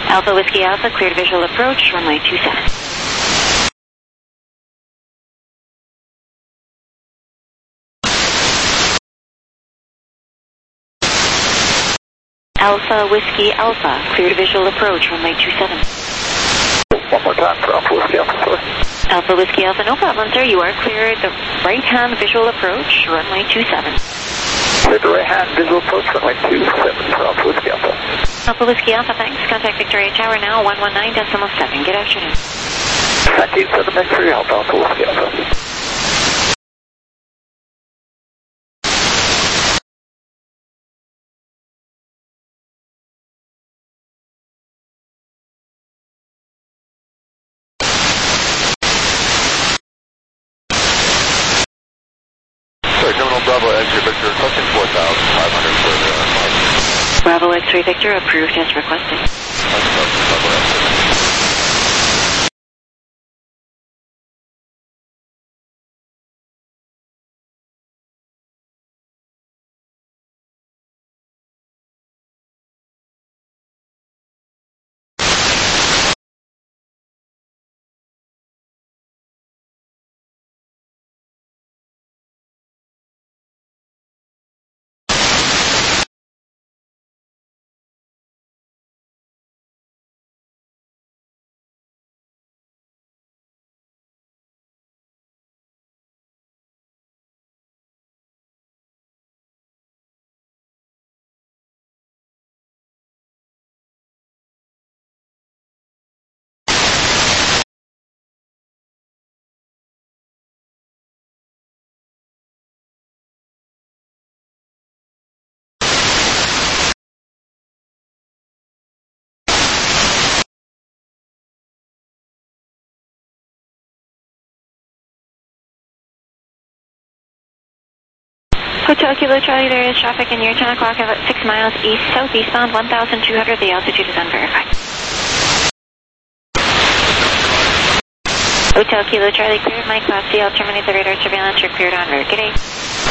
Alpha Whiskey Alpha, cleared visual approach, runway 27. Alpha Whiskey Alpha, cleared visual approach, runway 27. One more time for Alpha Whiskey Alpha, sorry. Alpha Whiskey Alpha, no problem, sir. You are cleared the right-hand visual approach, runway 27. Cleared the right-hand visual approach, runway 27 for Alpha Whiskey Alpha. Alpha Whiskey Alpha, thanks. Contact Victoria Tower now, 119.7. Good afternoon. 19.7, thanks for your help, Alpha Whiskey Alpha. Terminal Bravo X-ray Victor requesting 4,500 for the mark. Bravo X-ray Victor, approved as requested. Bravo X-ray. Hotel Kilo Charlie, there is traffic in your 10 o'clock about 6 miles east, southeastbound, 1,200. The altitude is unverified. Hotel Kilo Charlie, cleared. My class C. I'll terminate the radar surveillance. You're cleared en route. Good day.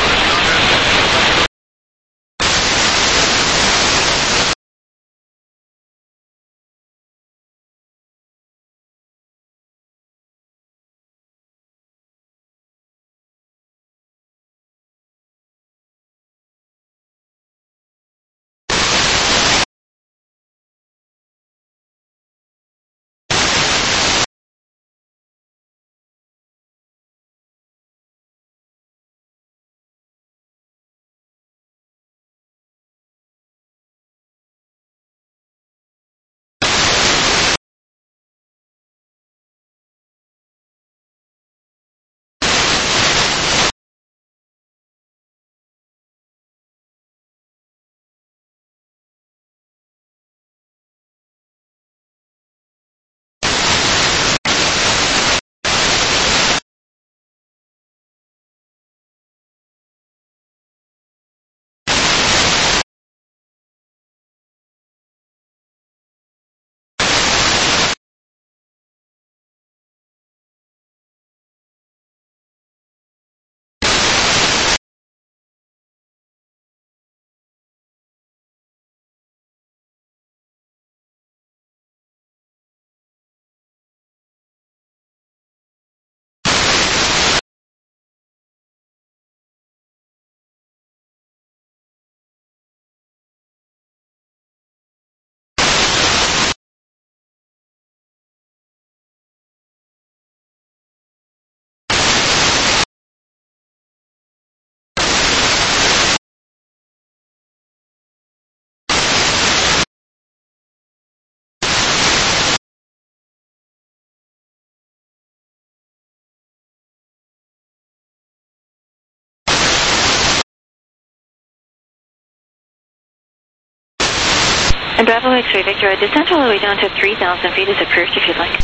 And Bravo X-ray Victor, descent all the way down to 3,000 feet is approved if you'd like.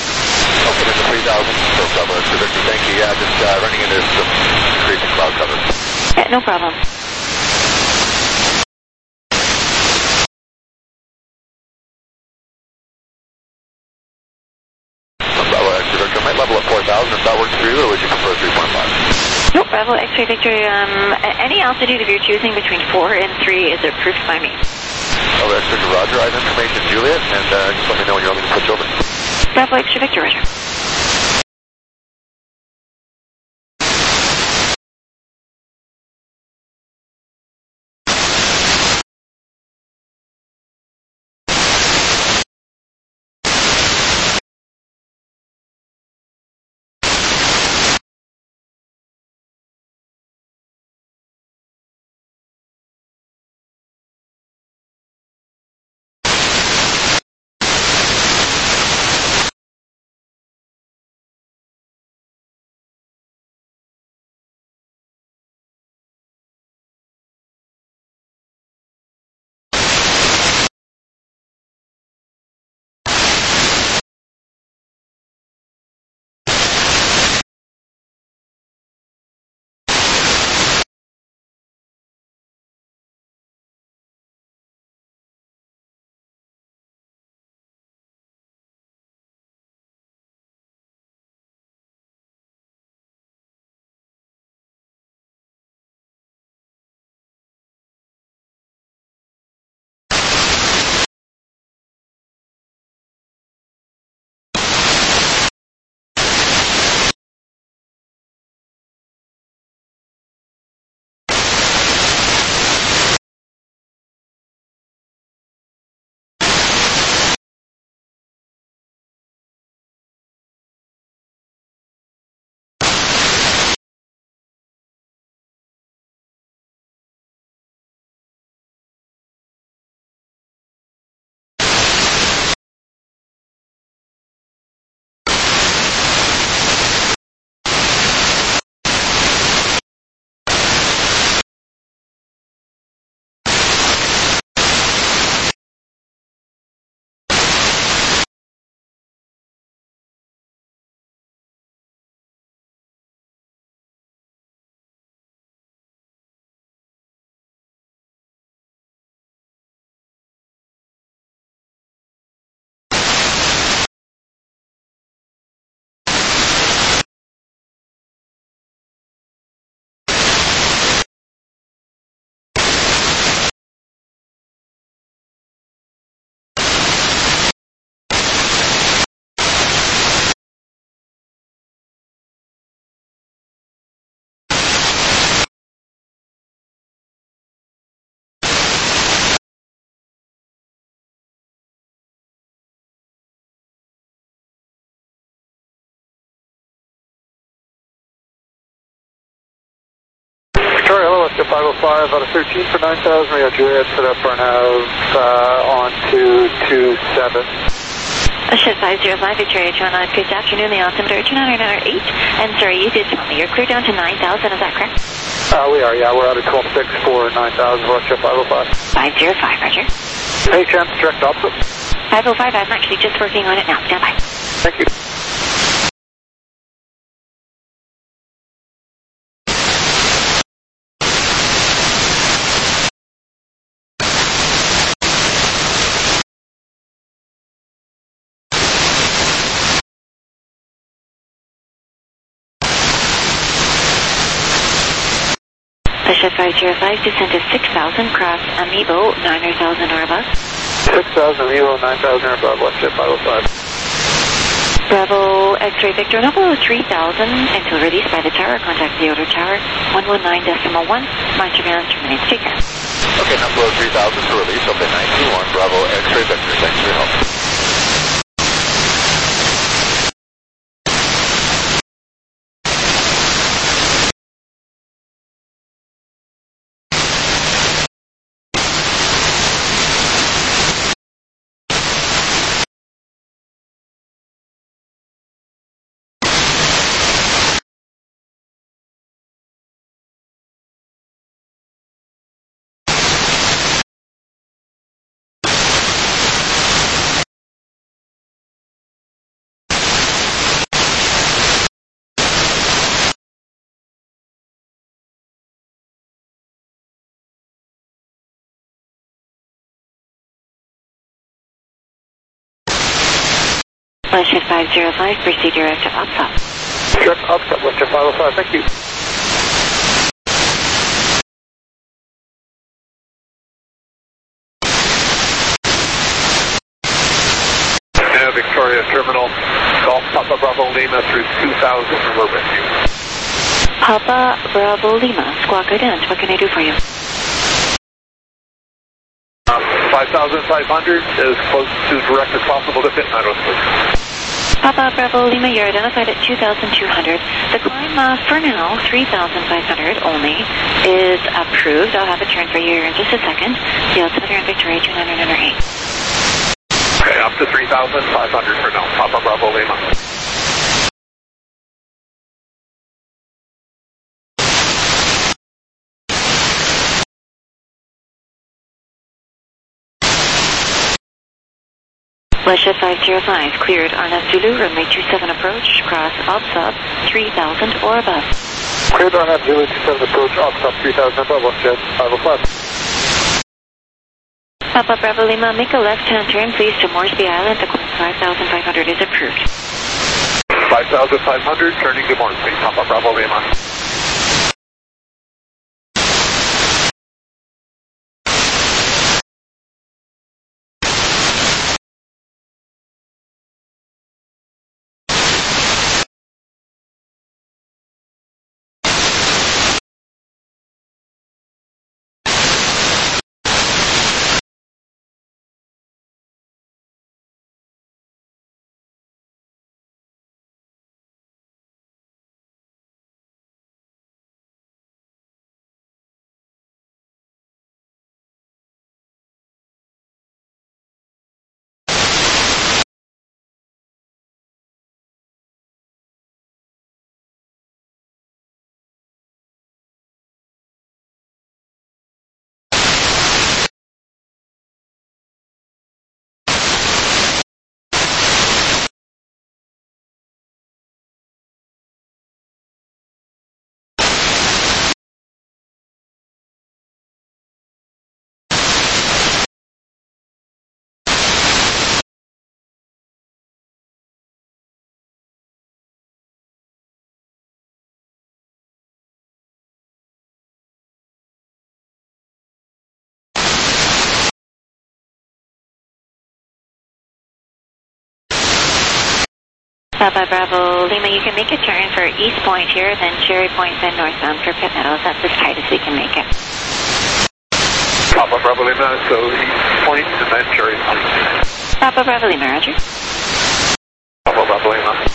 Okay, there's a 3,000 for Bravo X-ray Victor. Thank you. Yeah, just running into some increasing cloud cover. Yeah, no problem. Bravo X-ray Victor, I might level at 4,000 if that works for you, or would you prefer 3.5? Nope, Bravo X-ray Victor, any altitude of your choosing between 4 and 3 is approved by me. Over X Victor, Roger. I have information, Juliet, and just let me know when you want me to switch over. Bravo Extra Victor, Roger. Victoria, hello, Oscar 505, out of 13 for 9,000, Rio Juliet, set up for nav on to 27. Ship 505, Victoria, Toronto, good afternoon, the altimeter 299.8, and sorry, you did tell me you're clear down to 9,000, is that correct? We are, yeah, we're out of 12.6 for 9,000, Oscar 505. 505, Roger. Hey, chance, direct opposite. 505, I'm actually just working on it now, stand by. Thank you. Ship 505, descend to 6,000, cross Amiibo, 9,000 or above. 6,000, Amiibo, 9,000 or above, West Ship 505. Bravo, X-ray Victor, Novo 3,000, until released by the tower, contact the outer tower, 119.1, mind surveillance remains, take care. Okay, Numblo 3000 for release, open 921, Bravo, X-ray Victor, thanks for your help. Ship 505, proceed direct to OPSOP. Direct opposite, West Ship 505, thank you. Papa Bravo Lima through 2000, we're with you. Papa Bravo Lima, squawk ident. What can I do for you? 5,500, as close to direct as possible to fit 906. Papa Bravo Lima, you're identified at 2,200. The climb for now, 3,500 only, is approved. I'll have it turned for you in just a second. The altimeter in Victoria 2908. Okay, up to 3,500 for now. Papa Bravo Lima. Westjet 505, cleared RNS Zulu, runway 27 approach, cross OBSUB 3000 or above. Cleared RNS Zulu 27 approach, OBSUB 3000 above, Westjet 505. Papa Bravo Lima, make a left-hand turn, please, to Moresby Island. The climb 5,500 is approved. 5,500, turning to Moresby, Papa Bravo Lima. Papa Bravo Lima, you can make a turn for East Point here, then Cherry Point, then northbound for Pitt Meadows. That's as tight as we can make it. Papa Bravo Lima, so East Point and then Cherry Point. Papa Bravo Lima, roger. Papa Bravo Lima.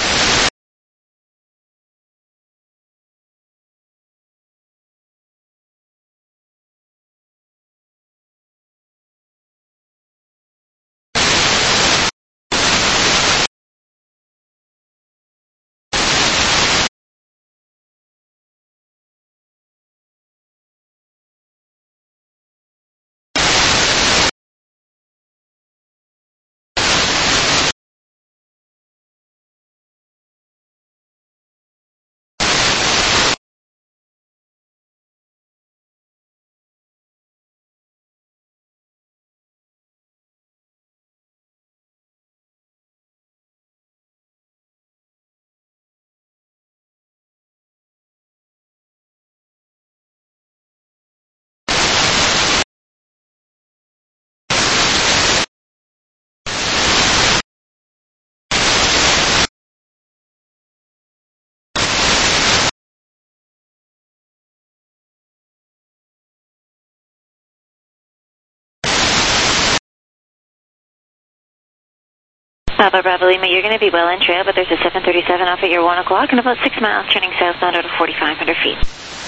Papa Bravo Lima, you're going to be well in trail, but there's a 737 off at your 1 o'clock and about 6 miles turning southbound out of 4,500 feet.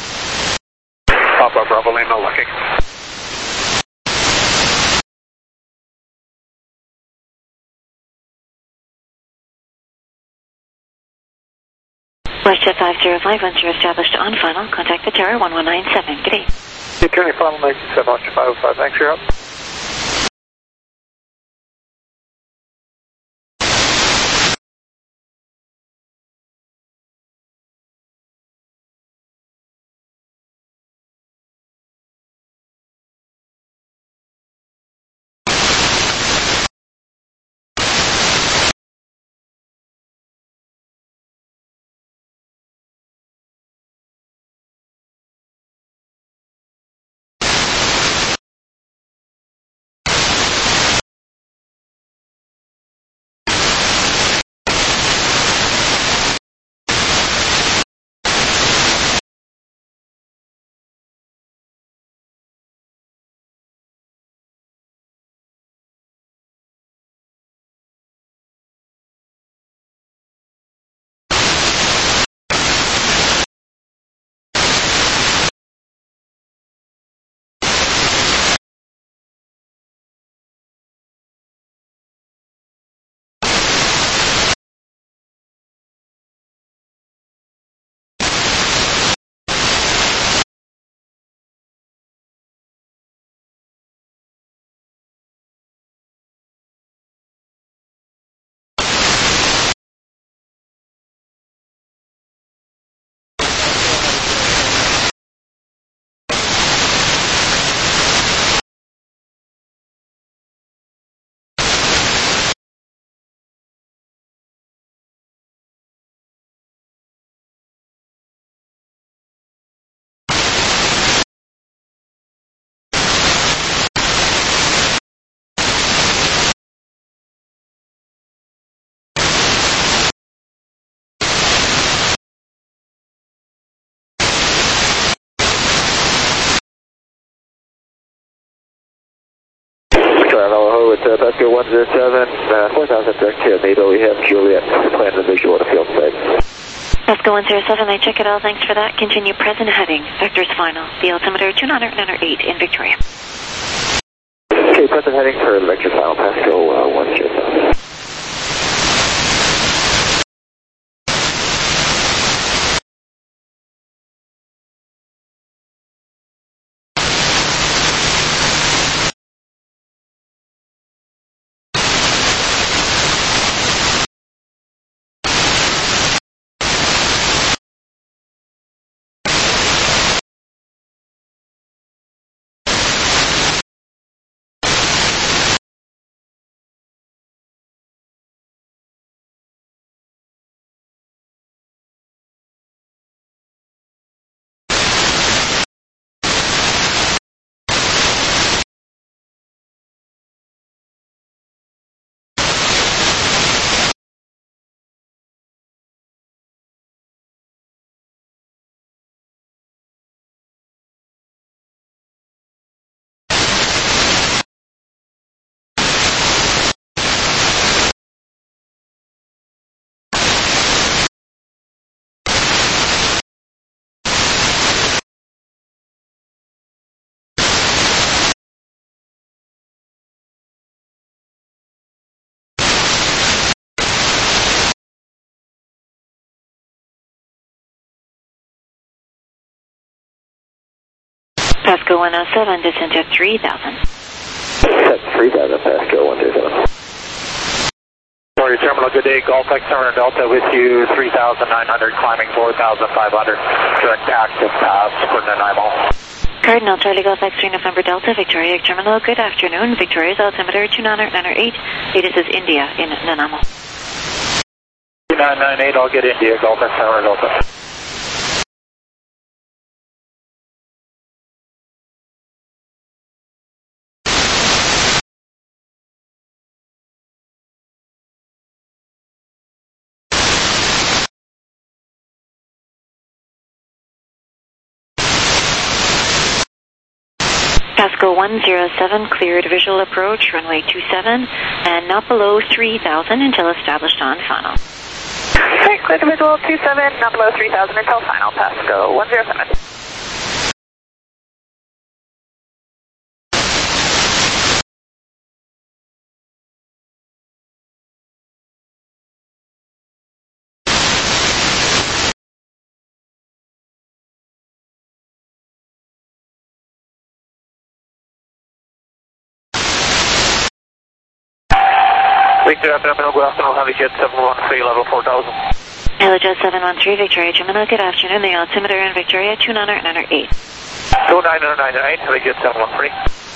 Papa Bravo Lima looking. Westjet 505, once you're established on final, contact the tower 1197. Good day. Turning final 97, 505, thanks for your help. with Pasco 107, 4000 direct to NATO. We have Juliet planned and visual at a field site. Pasco 107, I check it all. Thanks for that. Continue present heading. Vectors final. The altimeter 208 in Victoria. Okay, present heading for the vector final, Pasco 107. Pasco 107, descent to 3000. Set 3000, Pasco 107. Sorry, terminal, good day. Golf X Turner Delta with you, 3,900, climbing 4,500. Direct active pass for Nanaimo. Cardinal Charlie Golf X-ray November Delta, Victoria Terminal. Good afternoon. Victoria's altimeter 298. This is India in Nanaimo. 2998, I'll get India, Golf X Turner Delta. Pasco 107, cleared visual approach, runway 27, and not below 3000 until established on final. Okay, cleared visual 27, not below 3000 until final, Pasco 107. Victoria Terminal, good afternoon, HeliJet 713, level 4000. HeliJet 713, Victoria Terminal, good afternoon. The altimeter in Victoria 298. 2998, HeliJet 713.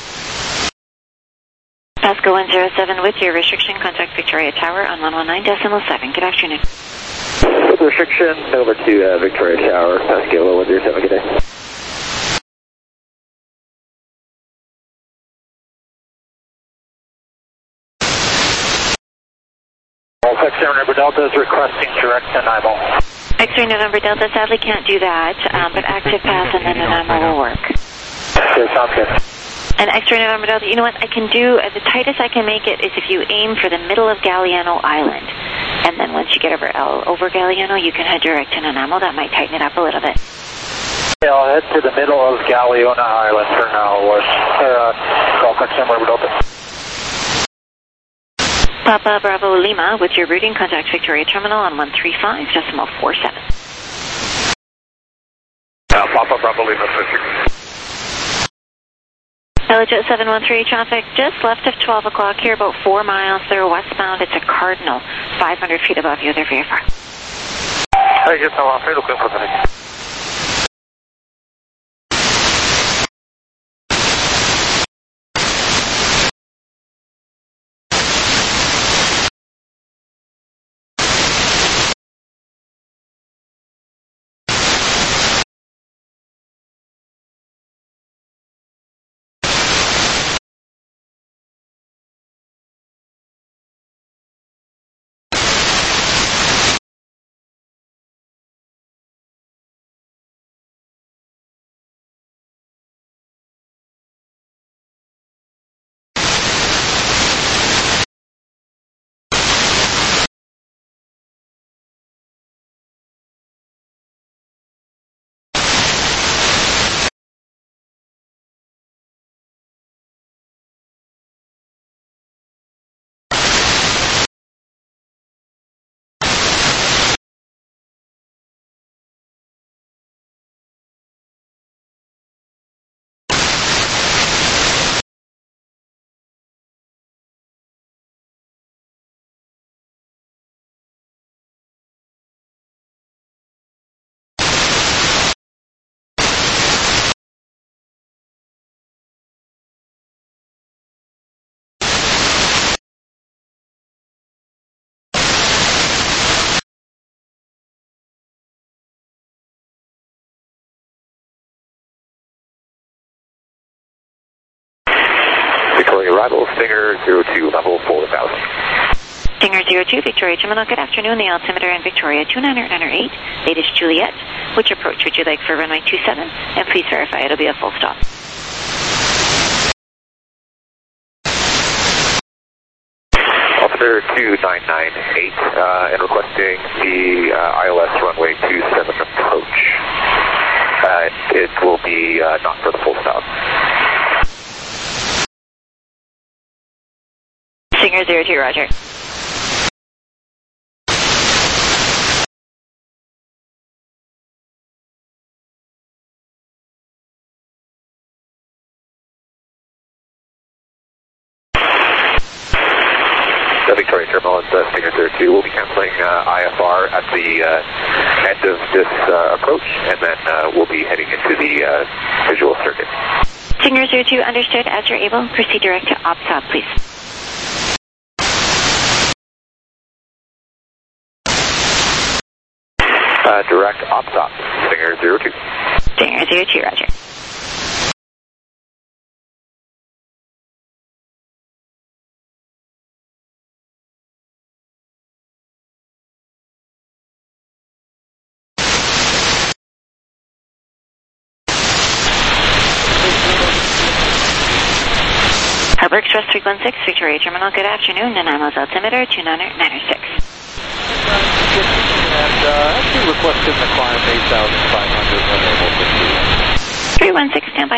Pasco 107 with your restriction, contact Victoria Tower on 119.7. Good afternoon. With restriction, over to Victoria Tower, Pasco 107, good day. X-ray November Delta is requesting direct Nanaimo. X-ray November Delta sadly can't do that, but active pass and then Nanaimo will work. Okay, sounds good. And X-ray November Delta, you know what I can do, the tightest I can make it is if you aim for the middle of Galliano Island. And then once you get over Galliano, you can head direct to Nanaimo. That might tighten it up a little bit. Yeah, I'll head to the middle of Galliano Island for now, Golf X-ray November Delta. Papa Bravo Lima with your routing, contact Victoria Terminal on 135.47. Papa Bravo Lima, HeliJet 713 traffic just left of 12 o'clock here, about 4 miles. They're westbound. It's a Cardinal, 500 feet above you. They're very far. HeliJet 713, looking for the arrival, Stinger 02, level 4000. Stinger 02, Victoria Terminal, good afternoon. The altimeter in Victoria 298, latest Juliet. Which approach would you like for runway 27? And please verify it'll be a full stop. Altimeter 2998, and requesting the ILS runway 27 approach. It will be not for the full stop. Stinger 02, roger. The Victoria Terminal at Stinger 02 will be canceling IFR at the end of this approach, and then we'll be heading into the visual circuit. Stinger 02, understood. As you're able, proceed direct to OPSOP, please. Direct OPSOP, Stinger 02. Stinger 02, roger. Harbor Express 316, Victoria Terminal, good afternoon. Nanaimo's altimeter 2996. And actually requesting the climb 8,500 when able to see. 316, standby.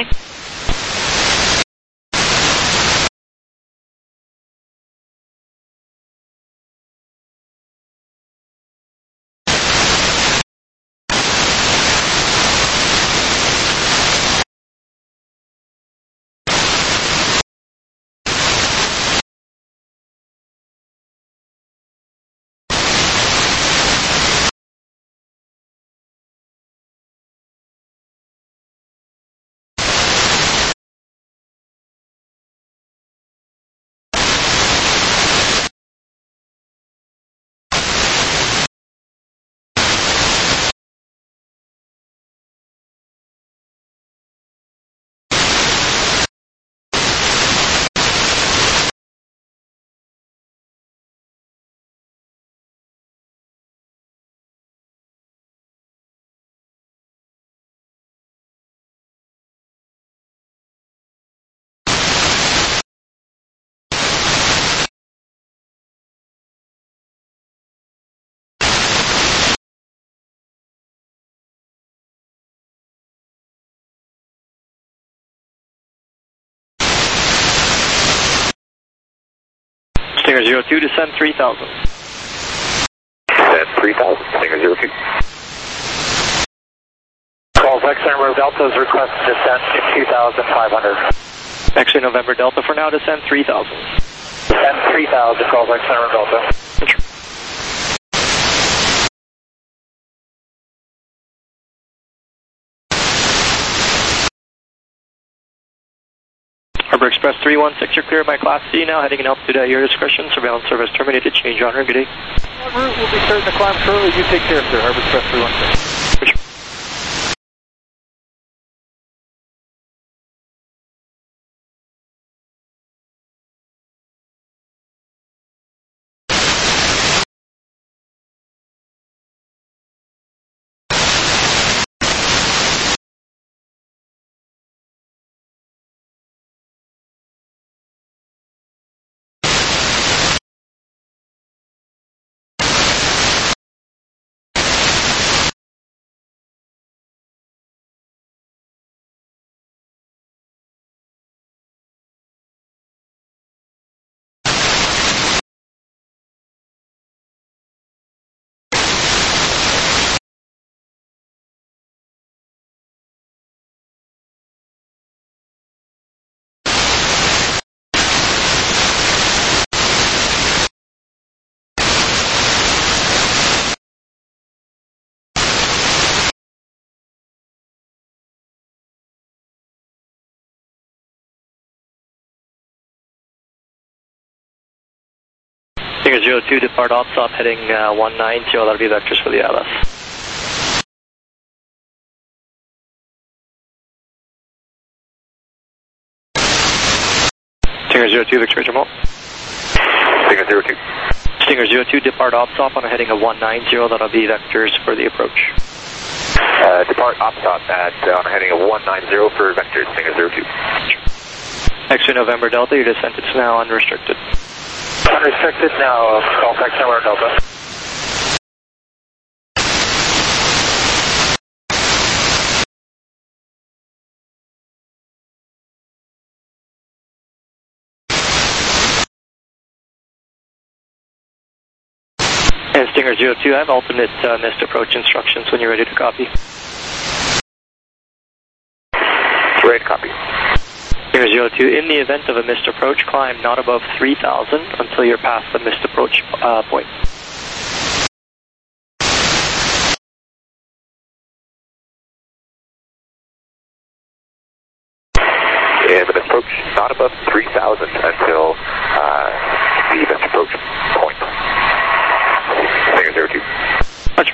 Stinger 02, descend 3000. Descend 3000, Stinger 02. Calls X-ray November Delta's request to descend to 2,500. X-ray November Delta for now, descend 3000. Descend 3,000, calls X-ray November Delta. Harbor Express 316, you're clear by Class C now, heading in altitude at your discretion. Surveillance service terminated, change on route, good day. En route, we'll be starting to climb shortly. You take care, sir. Harbor Express 316. Stinger 02, depart OPSOP, heading 190, that'll be vectors for the ILS. Stinger Stinger 02, Victoria Jamal. Stinger 02. Stinger 02, depart OPSOP on a heading of 190. That'll be vectors for the approach. Depart OPSOP on a heading of 190 for vectors, Stinger 02. X-ray November Delta, your descent is now unrestricted. Unrestricted now, contact Tower Delta. And Stinger 02, I have alternate missed approach instructions when you're ready to copy. Ready to copy. Stinger 02, in the event of a missed approach, climb not above 3,000 until you're past the missed approach point. And the approach not above 3,000 until the missed approach point. Stinger 02. Roger.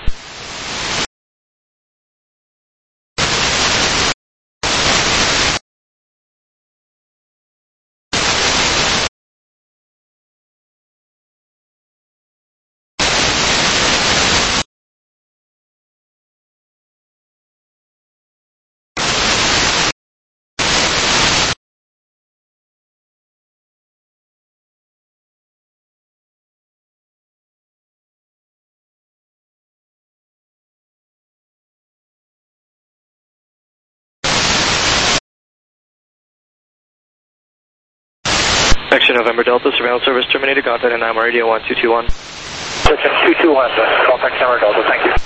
X-ray November Delta, surveillance service terminated, contact NAM radio 1221. Section 221, contact Tower Delta, thank you.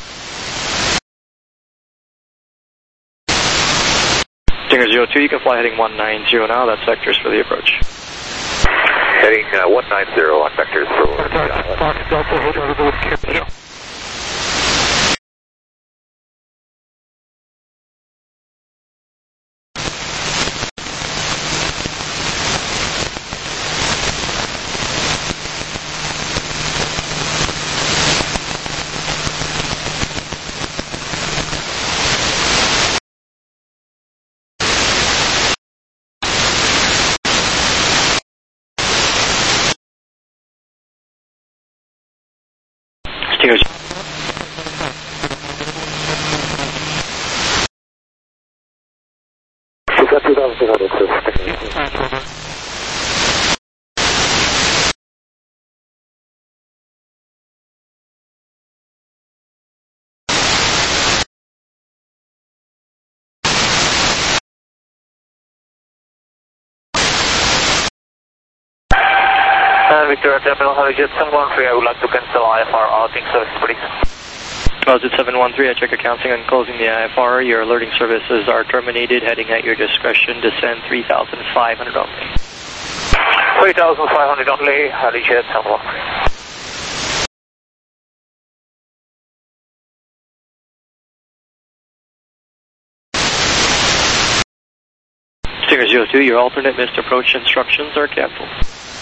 Stinger 02, you can fly heading 190 now, that's vectors for the approach. Heading 190 on vectors for Fox Delta, hold on to the camera. Stinger 2,200, Victoria Terminal, Jet 713, I would like to cancel IFR outing service, please. Jet 713, I check accounting and closing the IFR. Your alerting services are terminated, heading at your discretion, descend 3,500 only. 3,500 only, Jet 713. Stinger 02, your alternate missed approach instructions are cancelled.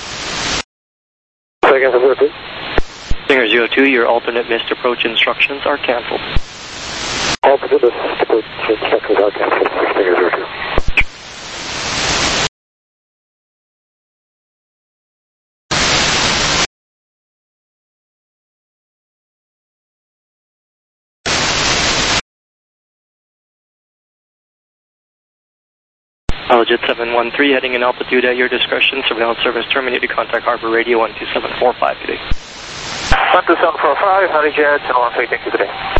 Second, Stinger 02, your alternate missed approach instructions are cancelled. alternate missed approach instructions are cancelled. Stinger 02. Jet 713, heading in altitude at your discretion, surveillance service terminated, contact Harbor Radio 12745 today. 12745, Jet 713, thank you today.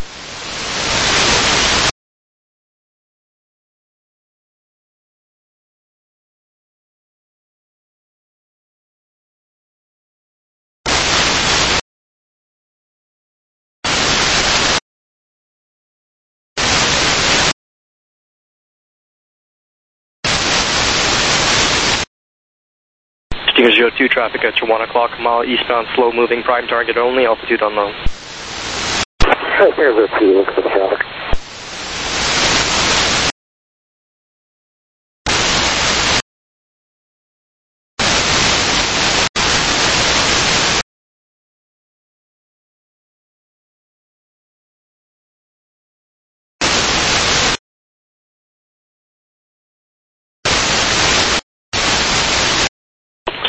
Stinger 02, traffic at your 1 o'clock mile eastbound, slow moving, prime target only, altitude unknown. Stinger 02, look for the traffic.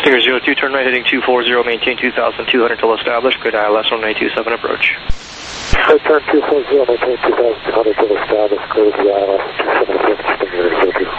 Figure 02, turn right heading 240, maintain 2,200 till established, good ILS runway 27 approach. Turn 240, maintain 2,200 till established, clear the ILS 27 approach, Stinger 02.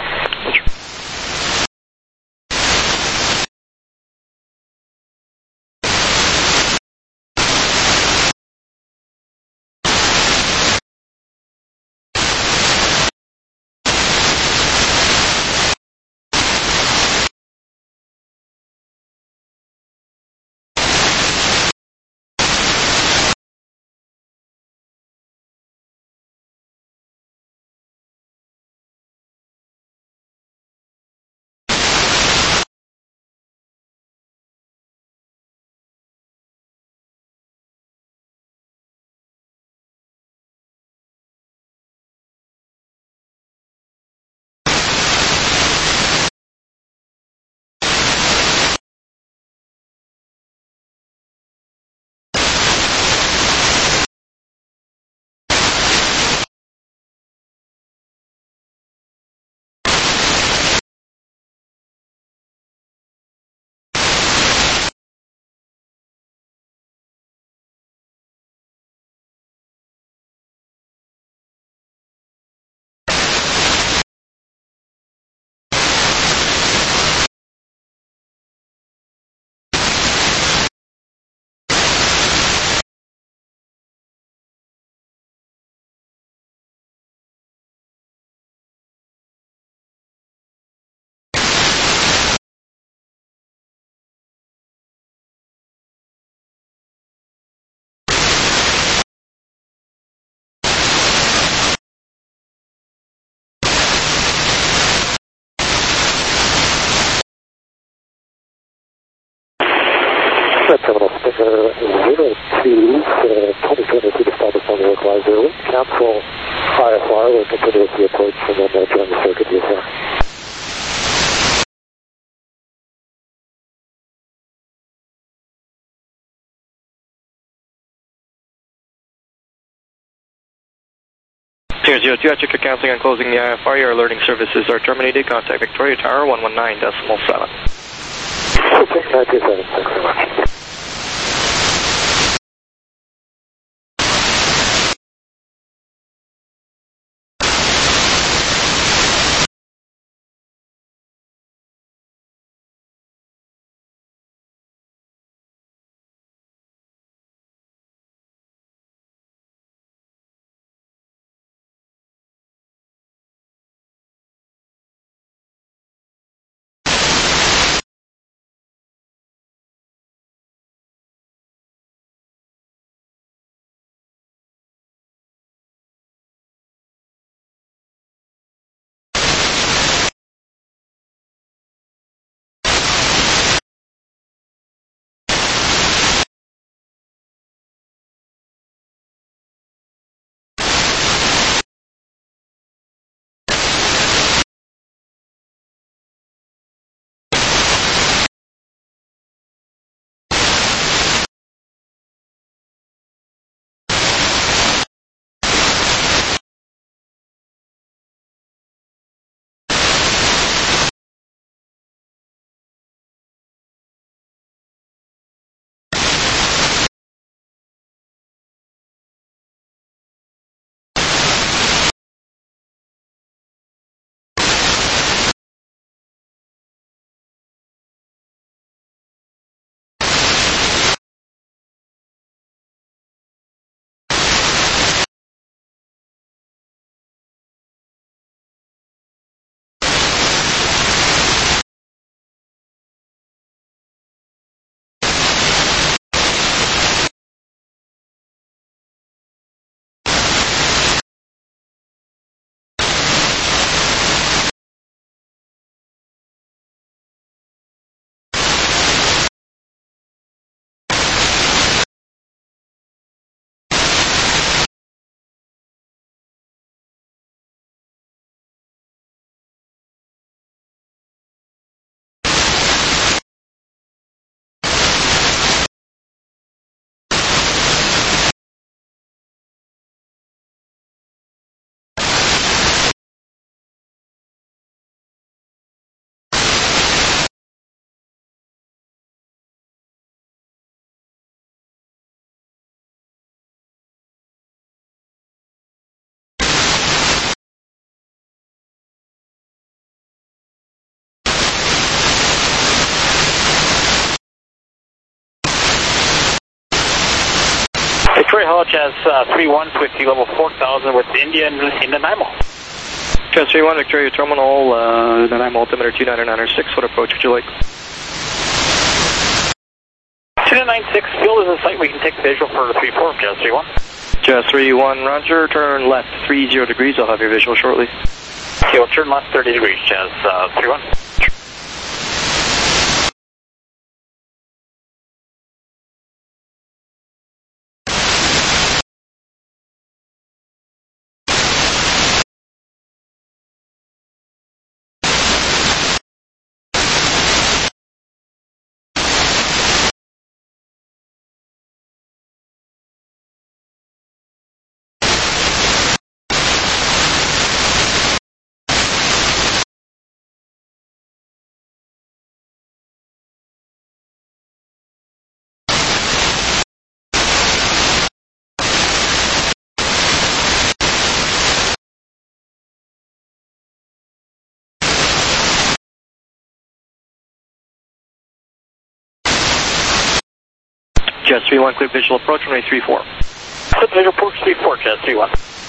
Terminal Stinger 02, 2200 feet established on the localizer. We'll cancel IFR, we'll continue with the approach and then join the circuit VSR. Figure 02, I check your canceling and closing the IFR, your alerting services are terminated, contact Victoria Tower 119.7. Okay, 927, thanks very much. hello, Jazz 31, Swifty level 4000 with India in Nanaimo. Jazz 31, Victoria Terminal, Nanaimo altimeter 29906. What approach would you like? 2996, fuel is in sight. We can take the visual for 34, Jazz 31. Jazz 31, roger. Turn left 30 degrees. I'll have your visual shortly. Okay, we'll turn left 30 degrees, Jazz 31. Jazz 31, clear visual approach, runway 34. Clear visual approach 34, Jazz 31.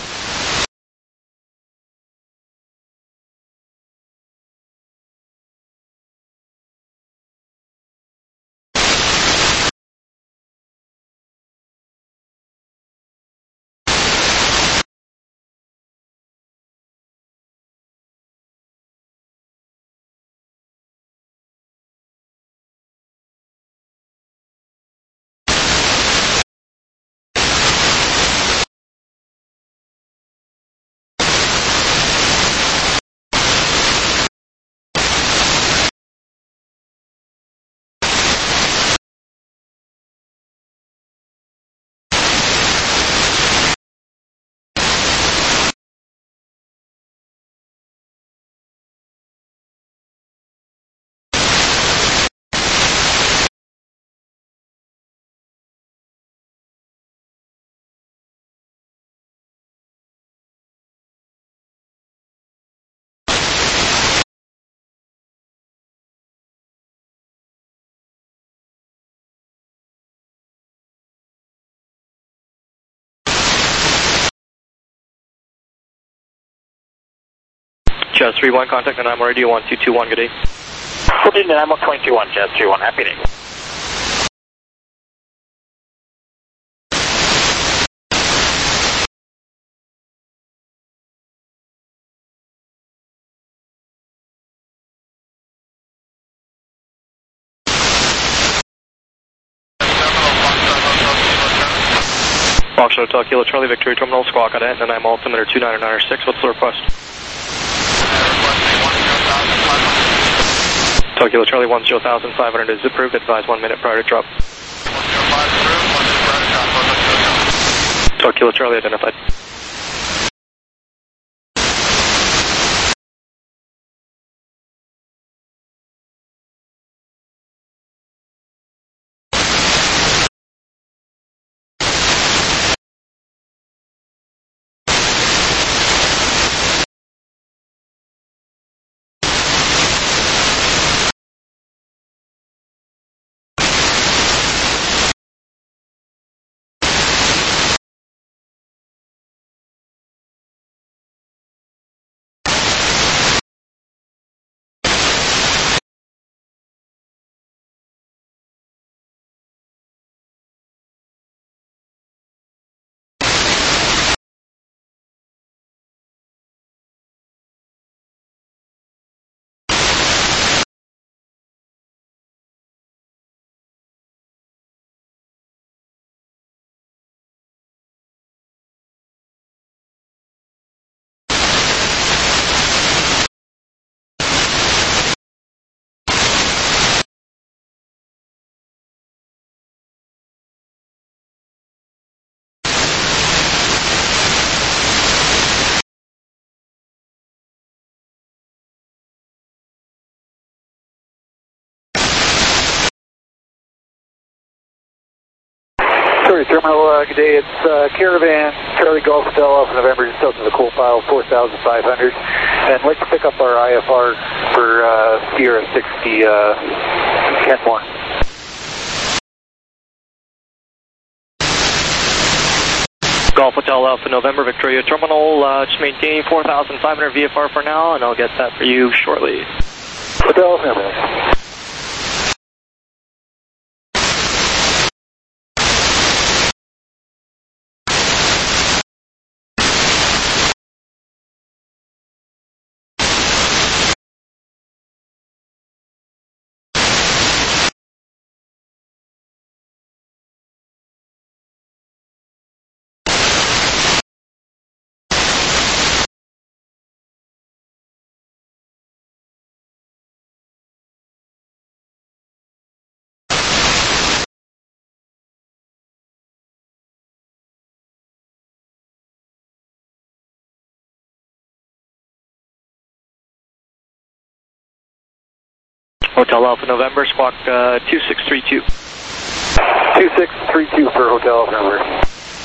Jazz 31, contact Nanaimo Radio 1221, good day. Good day, Nanaimo 221, Jazz 31, happy day. Foxtrot Hotel Kilo Charlie, Victoria Terminal, Squawk Cadet, Nanaimo altimeter 29906. What's the request? Kilo Charlie 10,500 is approved. Advise 1 minute prior to drop. Kilo Charlie identified. Terminal, good day. It's Caravan, Charlie Golf Hotel, Alpha November, just south of the coal pile, 4,500. And I'd like to pick up our IFR for Sierra 60, Kenmore. Golf Hotel Alpha November, Victoria Terminal, just maintain 4,500 VFR for now, and I'll get that for you shortly. Hotel November. Hotel Alpha November, squawk 2632. 2632 for Hotel Alpha November.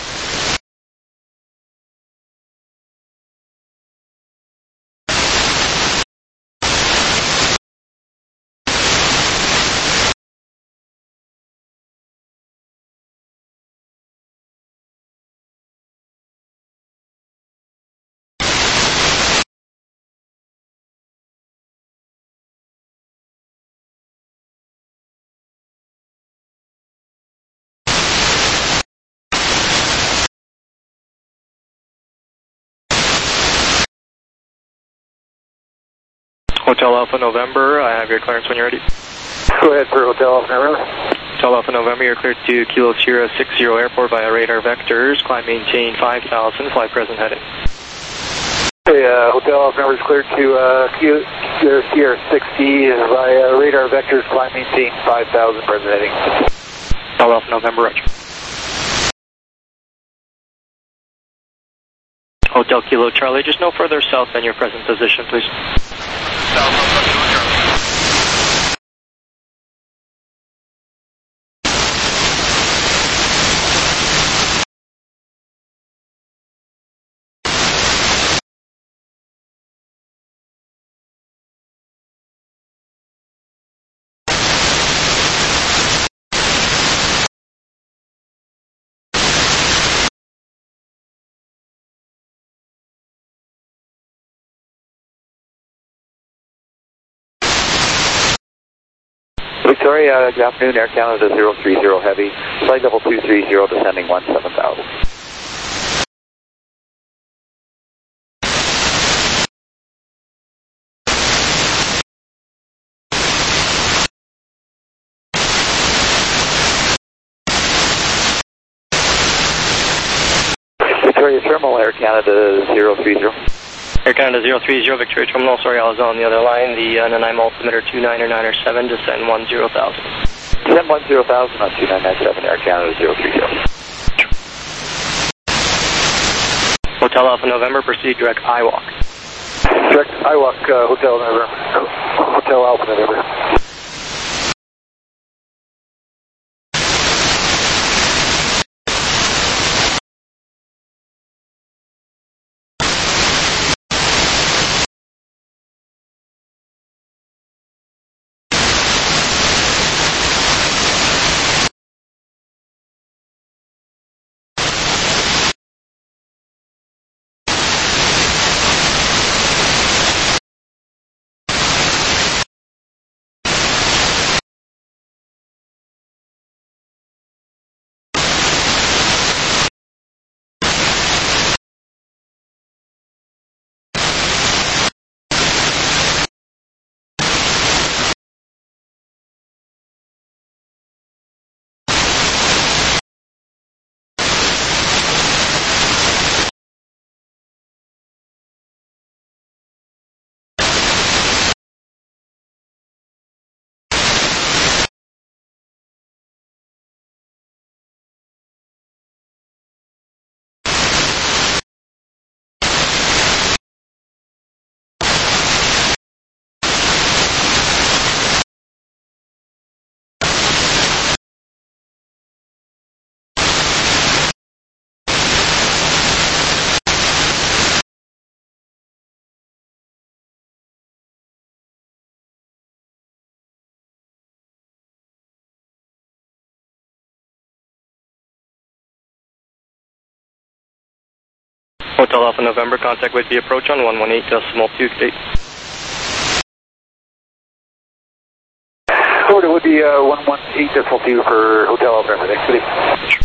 Hotel Alpha November, I have your clearance when you're ready. Go ahead for Hotel Alpha November. Hotel Alpha November, you're cleared to Kilo Sierra 60 Airport via radar vectors. Climb maintain 5,000, fly present heading. Hey, Hotel Alpha November is cleared to Kilo Sierra 60 via radar vectors. Climb maintain 5,000, present heading. Hotel Alpha November, roger. Hotel Kilo Charlie, just no further south than your present position, please. South, Hotel Kilo Charlie. Victoria, good afternoon, Air Canada 030 Heavy, flight level 230, descending 17,000. Victoria Terminal, Air Canada 030. Air Canada 030, Victoria Terminal, sorry, I was on the other line. The Nanaimo altimeter 29997, descend 10,000. Descend 10,000 on 2997, Air Canada 030. Hotel Alpha November, proceed direct IWalk. Direct IWalk, Hotel November. Hotel Alpha November. Hotel Alpha November, contact with the approach on 118.2. It would be 118.2 for Hotel Alpha November. Thanks, City.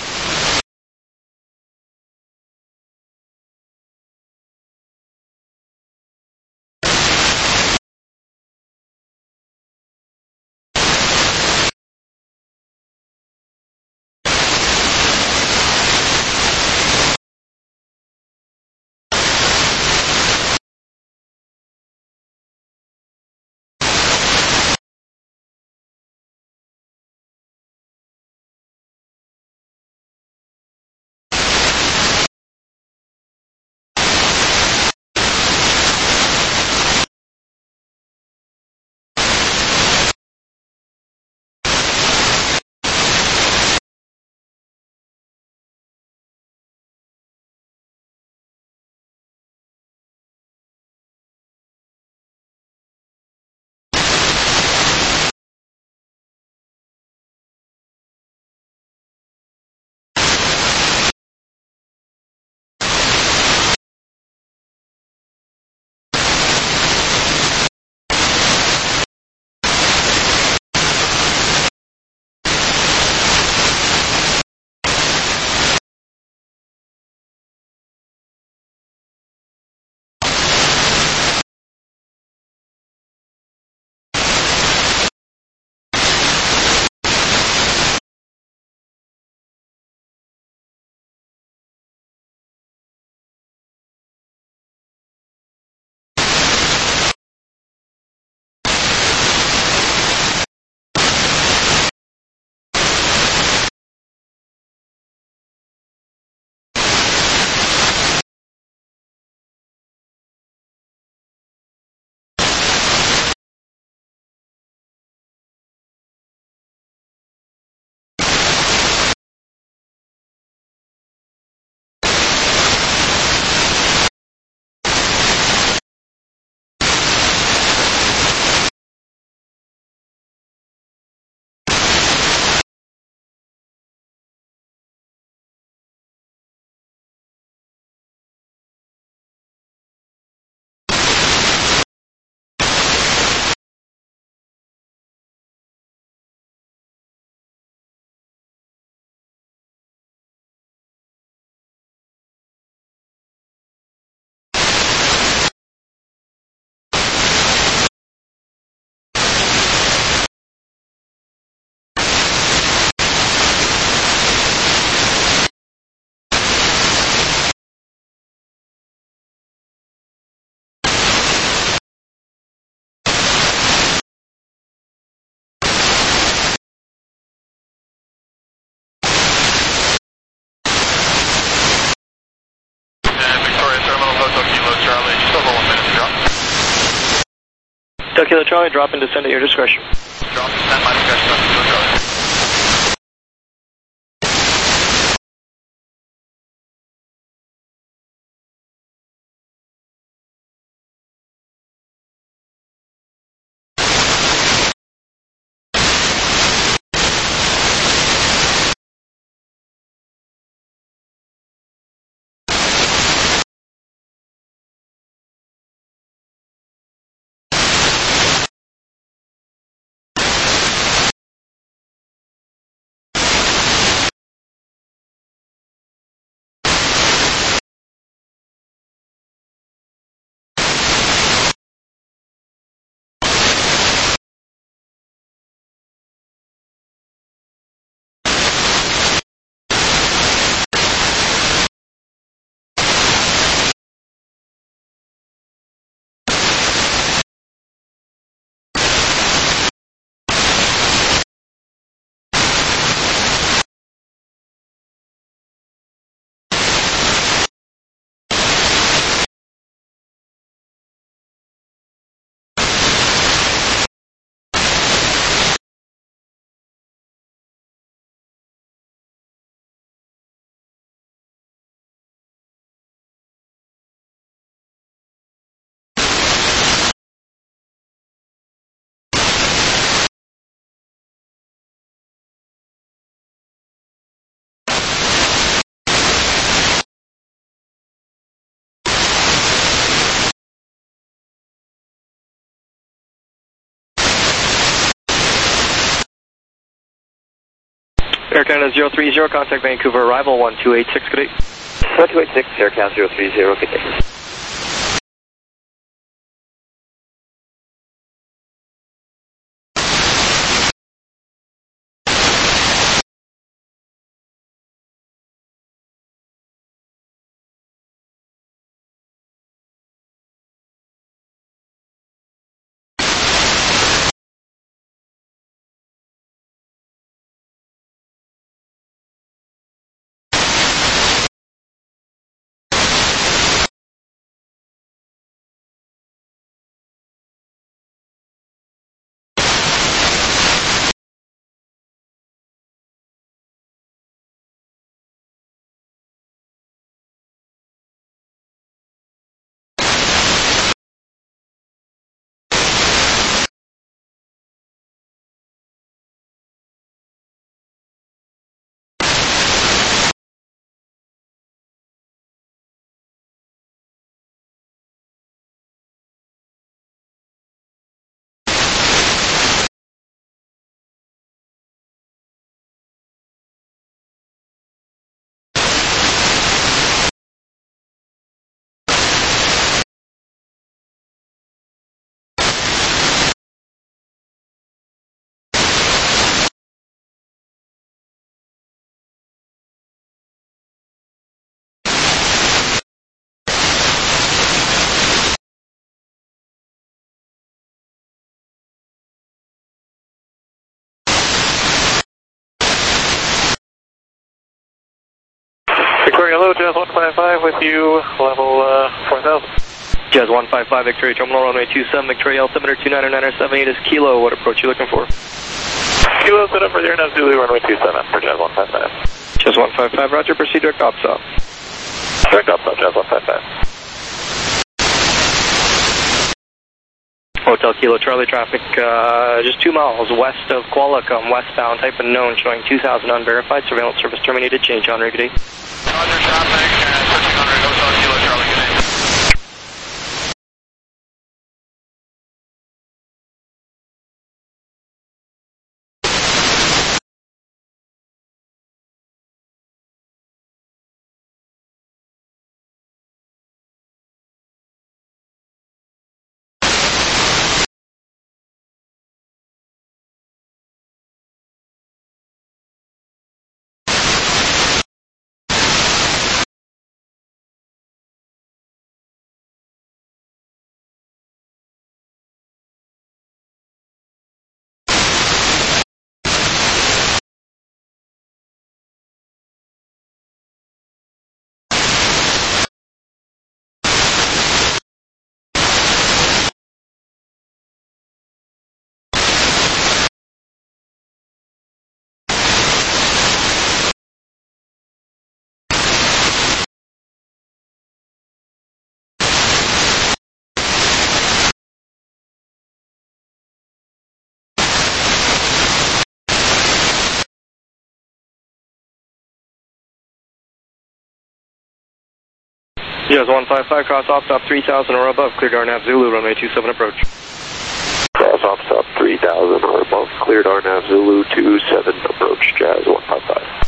Kilo Charlie, drop and descend at your discretion. Drop and descend my discretion on Kilo Charlie. Air Canada 030, contact Vancouver arrival 1286, good day. 1286, Air Canada 030, good day. Victoria, hello, Jazz 155 with you, level 4000. Jazz 155, Victoria Terminal, runway 27, Victoria altimeter 29978 is Kilo. What approach are you looking for? Kilo, set up for the Air Zulu, runway 27 for Jazz 155. Jazz 155, roger, proceed direct OPSOP. Direct OPSOP, Jazz 155. Hotel Kilo Charlie traffic, just 2 miles west of Qualicum, westbound, type unknown, showing 2,000 unverified, surveillance service terminated, change on rig. Roger, traffic, 1300, Hotel Kilo Charlie, good day. Jazz 155, cross OPSOP 3000 or above, cleared RNAV Zulu, runway 27 approach. Cross OPSOP 3000 or above, cleared RNAV Zulu 27 approach, Jazz 155.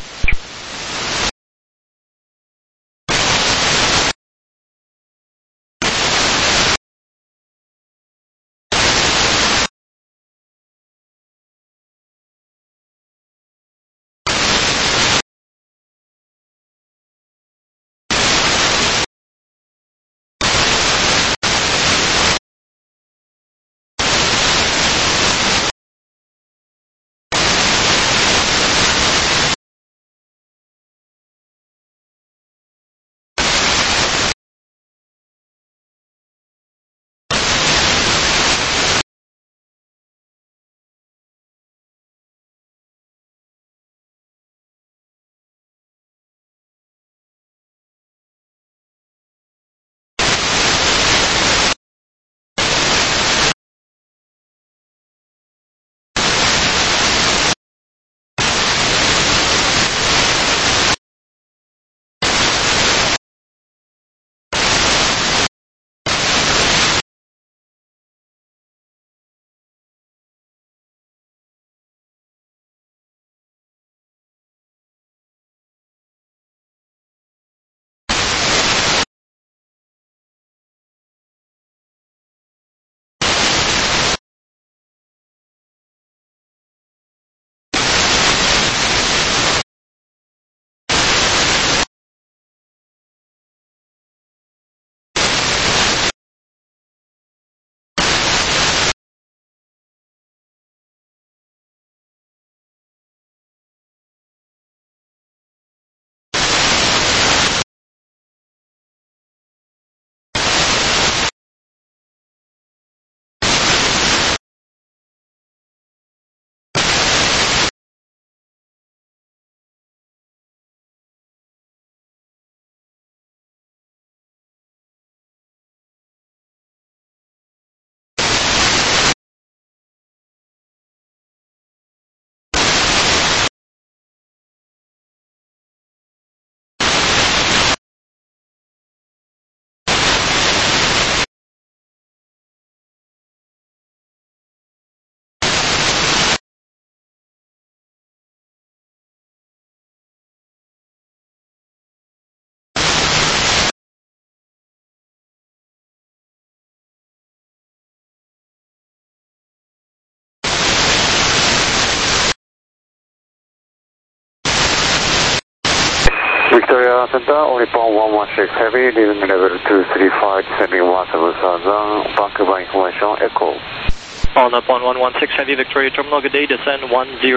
Center, Oripon 116 Heavy, leaving level 235, descending 17,000, Vancouver information, echo. Following up on 116 Heavy, Victoria Terminal, good day, descend 10,000.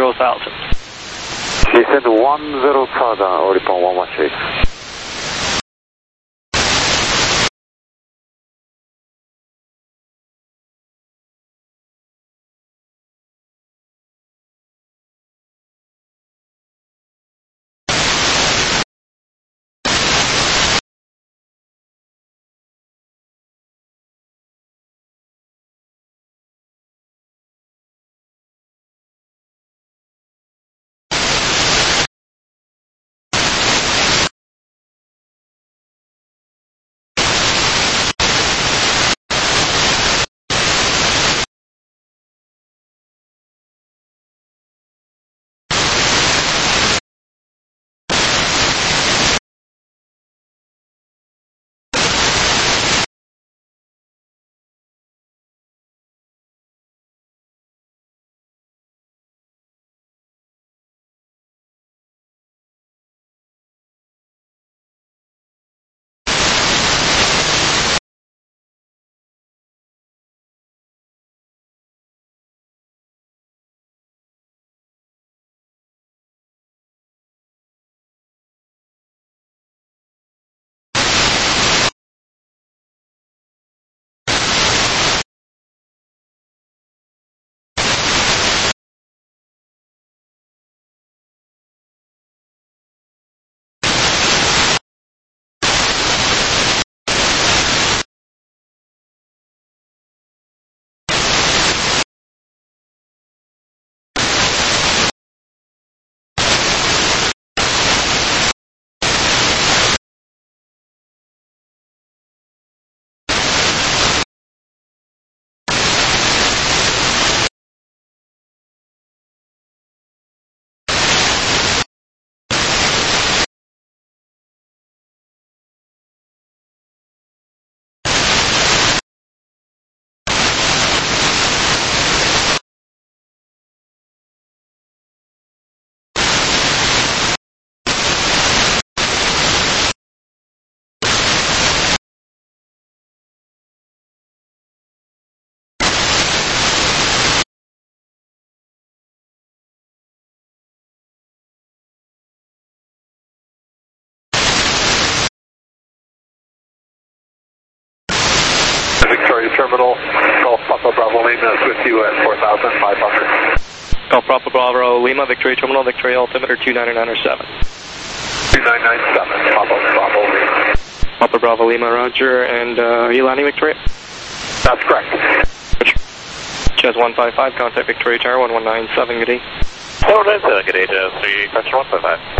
Descend 10,000, Oripon 116. Victoria Terminal, Golf Papa Bravo Lima is with you at 4,500. Golf Papa Bravo Lima, Victoria Terminal, Victoria Altimeter 2997. 2997, Papa Bravo Lima. Papa Bravo Lima, roger, and are you landing Victoria? That's correct. Chess 155, contact Victoria Tower 1197, good day. 1197, good day, Jazz 3, question 155.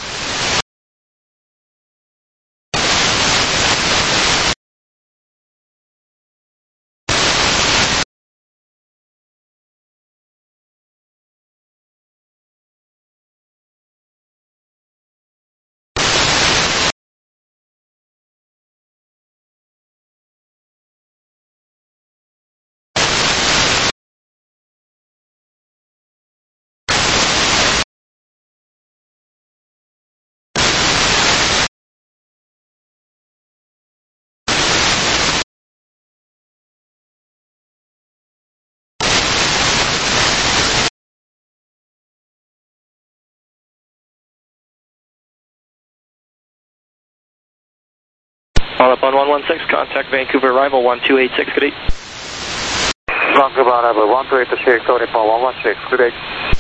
Follow up on 116, contact Vancouver arrival 1286, good day. Vancouver arrival 1286, Oripon 116, good day.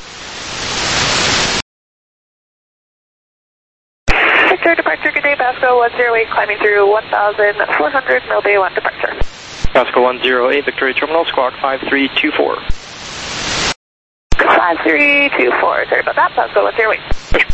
Victoria departure, good day, Pasco 108, climbing through 1,400, Mill Bay 1 departure. Pasco 108, Victoria Terminal, squawk 5324. 5324, sorry about that, Pasco 108.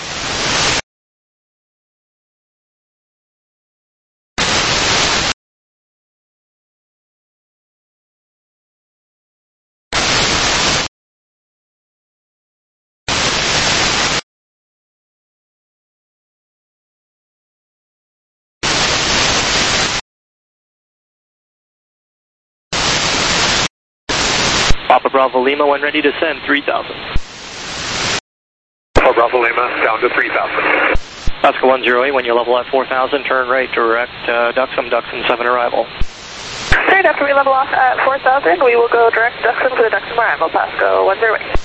Papa Bravo Lima, when ready to send 3000. Papa Bravo Lima, down to 3,000. Pasco 108, when you level at 4,000, turn right direct Duxham 7 arrival. Straight after we level off at 4,000, we will go direct Duxham to the Duxham arrival, Pasco 108.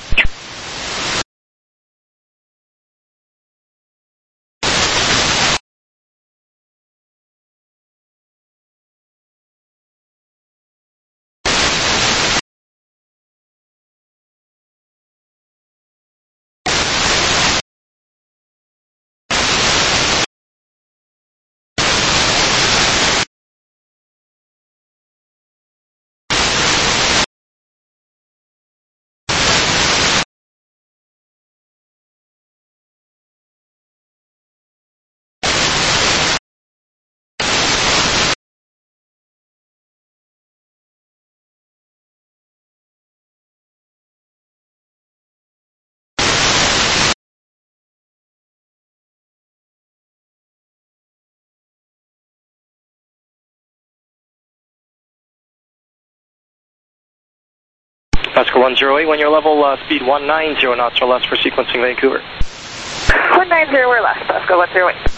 Pasco 108, when you're level speed 190 knots or less for sequencing Vancouver. 190 or less, Pasco 108.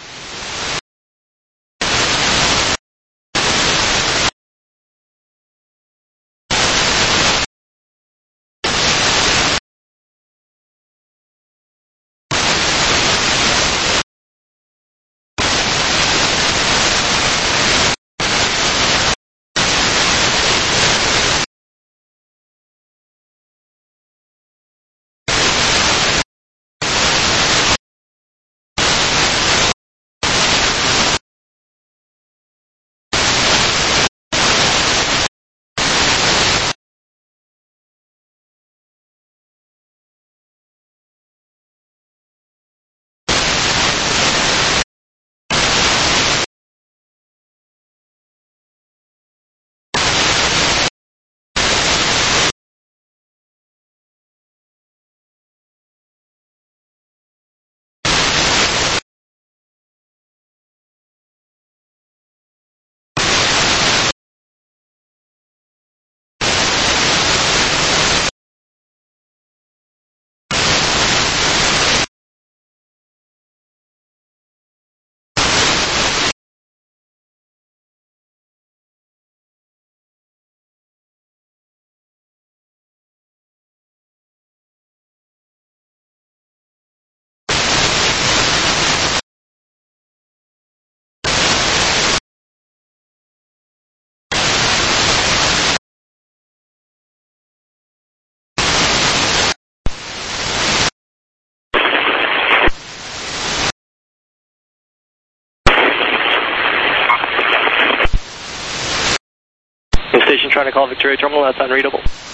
Station trying to call Victoria Terminal, that's unreadable.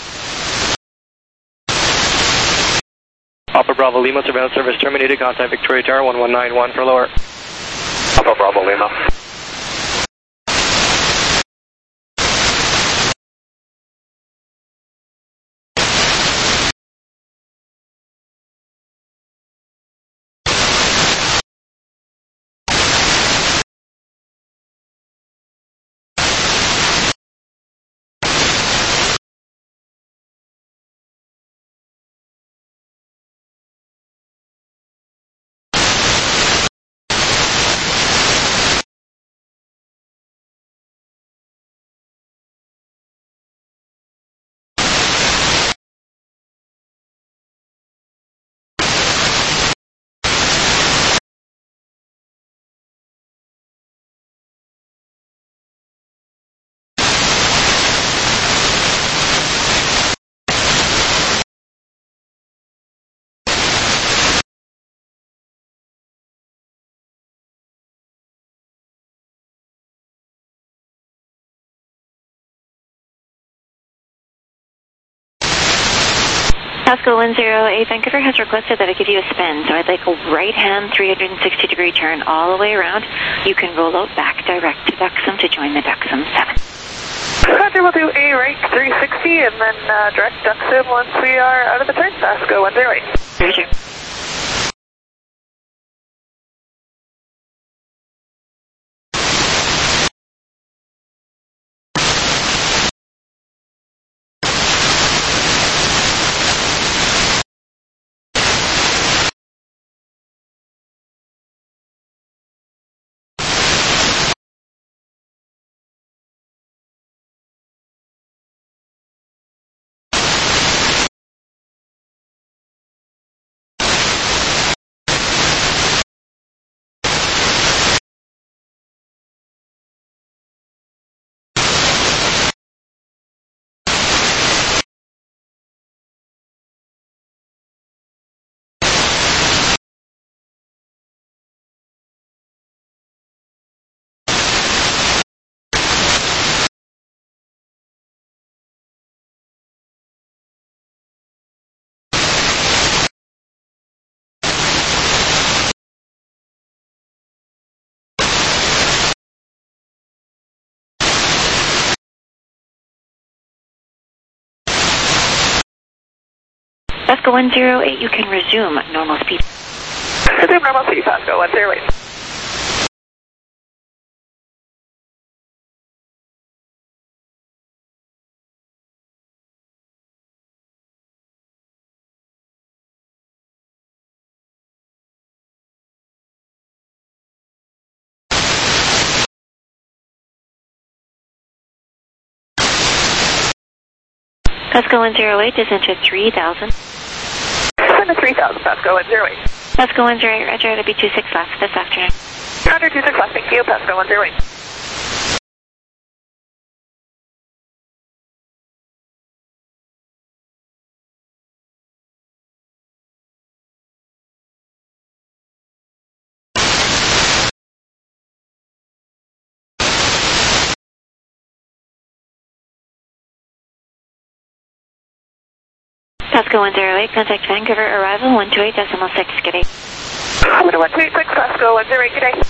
Alpha Bravo Lima, surveillance service terminated, contact Victoria Tower 1191 for lower. Alpha Bravo Lima. Pasco 108, Vancouver has requested that I give you a spin, so I'd like a right-hand 360-degree turn all the way around. You can roll out back direct to Duxham to join the Duxham 7. Roger, we'll do a right 360 and then direct Duxham once we are out of the turn, Pasco 108. Roger. Pasco 108, you can resume normal speed. Resume normal speed, Pasco 108. Pasco 108, descend to 3,000. Descend to 3,000, Pasco 108. Pasco 108, roger, it'll be 26 left this afternoon. Roger, 26 left, thank you, Pasco 108. Pasco 108, contact Vancouver, arrival 128.6, good day. 128.6, Pasco 108, good day.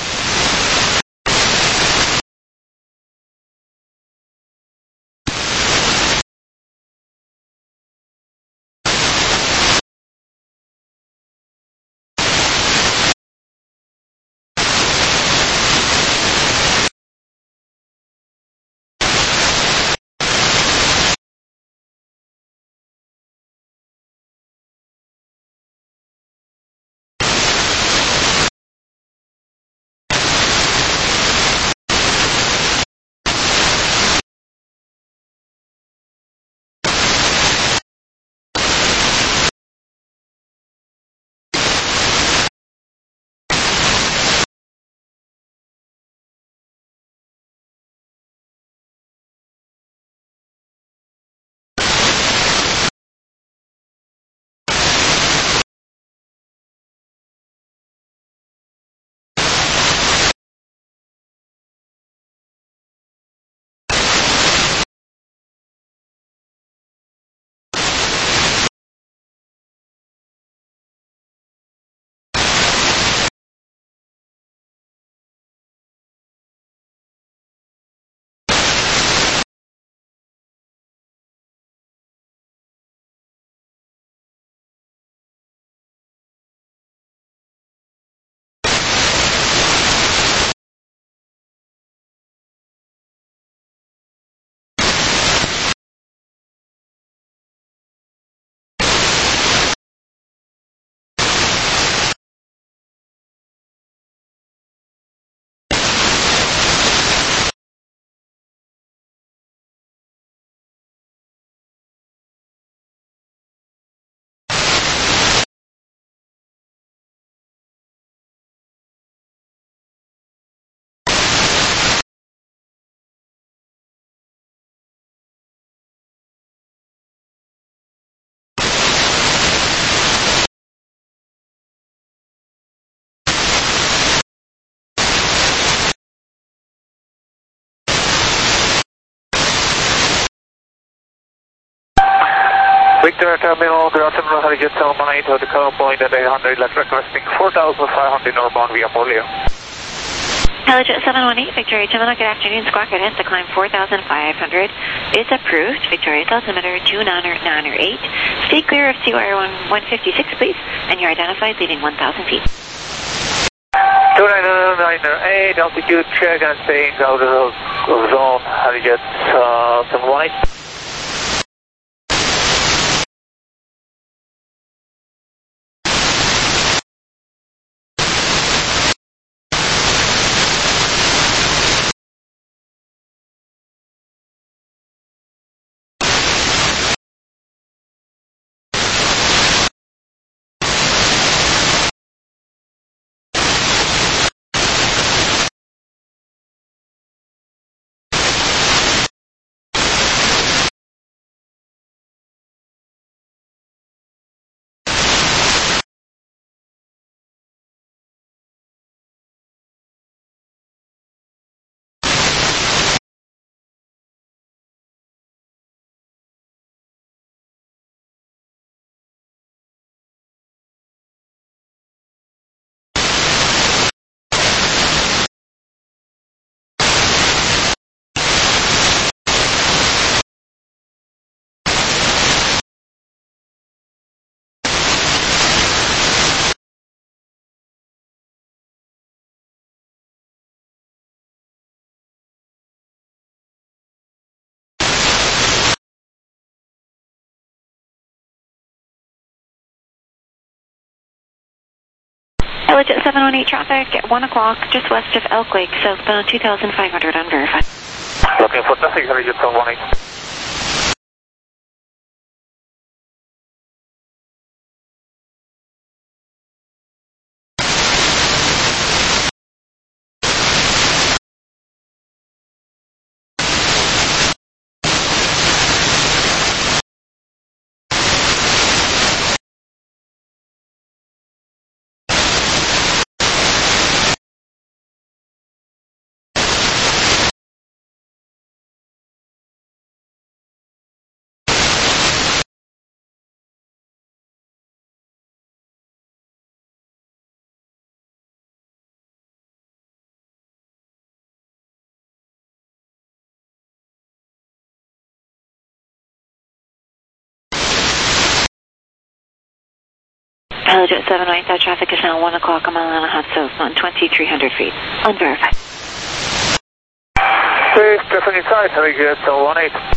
Victor Terminal, good afternoon, Harijet 718, to the current point at 800, left requesting 4,500 northbound via Polio. Helijet 718, Victoria Terminal, good afternoon, Squawk Red, to climb 4,500 is approved. Victoria altimeter 29908. Stay clear of CYR 156, please, and you're identified leaving 1,000 feet. 29908, altitude check and staying out of zone, Harijet 718. Legit 718 traffic at 1 o'clock, just west of Elk Lake, southbound 2500 unverified. Looking for traffic, Legit 718. Legit 718, that traffic is now 1 o'clock, a mile and a half southbound 2300 feet, unverified. Please, definitely inside, Legit 718.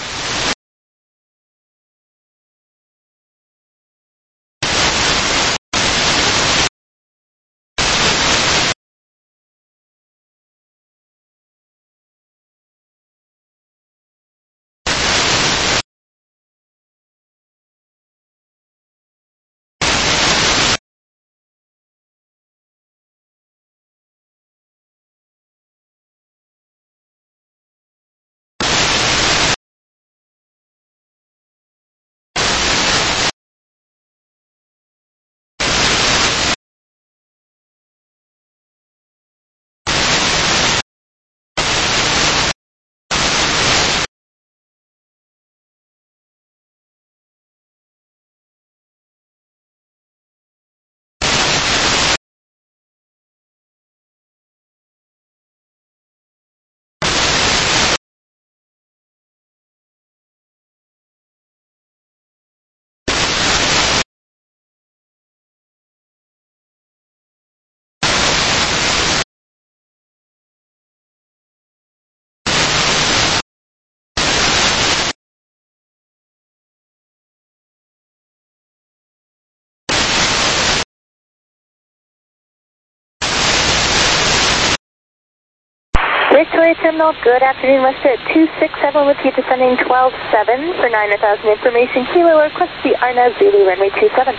Victoria Terminal, good afternoon, WestJet 267 with you descending 12-7 for 9,000 information. Kilo request the Arna Zulu runway 27.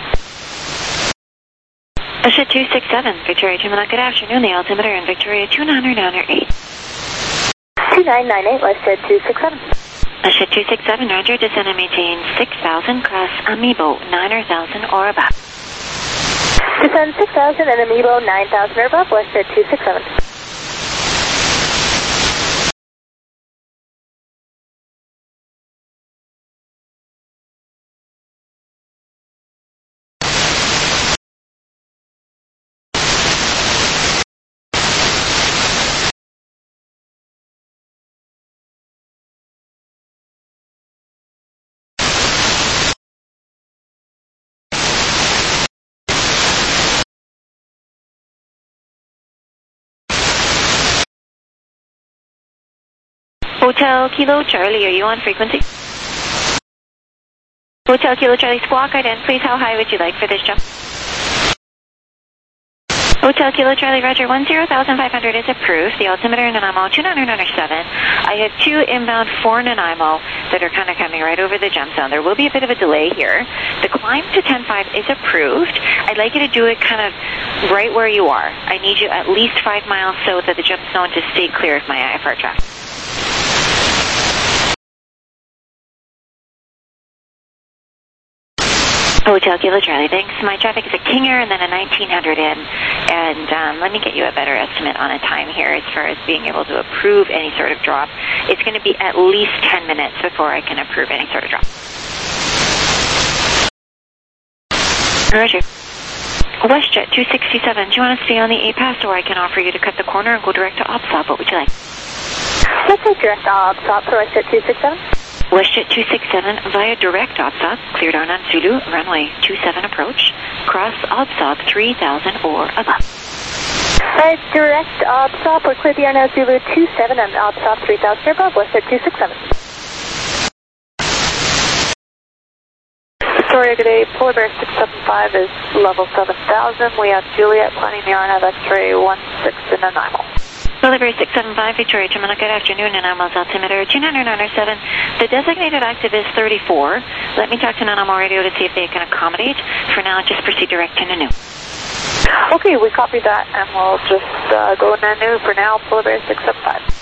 WestJet 267, Victoria Terminal, good afternoon, the altimeter in Victoria 2998. 2998, WestJet 267. WestJet 267, roger, descend and maintain 6,000, cross Amiibo 9,000 or above. Descend 6,000 and Amiibo 9,000 or above, WestJet 267. Hotel Kilo Charlie, are you on frequency? Hotel Kilo Charlie, squawk ident, please. How high would you like for this jump? Hotel Kilo Charlie, roger, 10,500 is approved. The altimeter in Nanaimo, 2997. I have two inbound for Nanaimo that are kind of coming right over the jump zone. There will be a bit of a delay here. The climb to 10.5 is approved. I'd like you to do it kind of right where you are. I need you at least 5 miles south of the jump zone to stay clear of my IFR track. Hotel Kilo Charlie, thanks. My traffic is a Kinger and then a 1900 in. And let me get you a better estimate on a time here as far as being able to approve any sort of drop. It's going to be at least 10 minutes before I can approve any sort of drop. Roger. WestJet 267, do you want to stay on the A-Pass or I can offer you to cut the corner and go direct to OPSOP? What would you like? Let's take direct to OPSOP for WestJet 267. WestJet 267 via direct OPSOP, cleared on Zulu, runway 27 approach, cross OPSOP 3,000 or above. Direct OPSOP, we're clear the Arna Zulu 27 on OPSOP 3,000 or above, WestJet 267. Victoria, good day. Polar Bear 675 is level 7000. We have Juliet planning the RNAV X-ray 16 in Nanaimo. Polar Bear 675, Victoria, Gemini, good afternoon, Nanaimo's altimeter 2997. The designated active is 34. Let me talk to Nanaimo Radio to see if they can accommodate. For now, just proceed direct to Nanu. Okay, we copy that, and we'll just go Nanu for now, Polar Bear 675.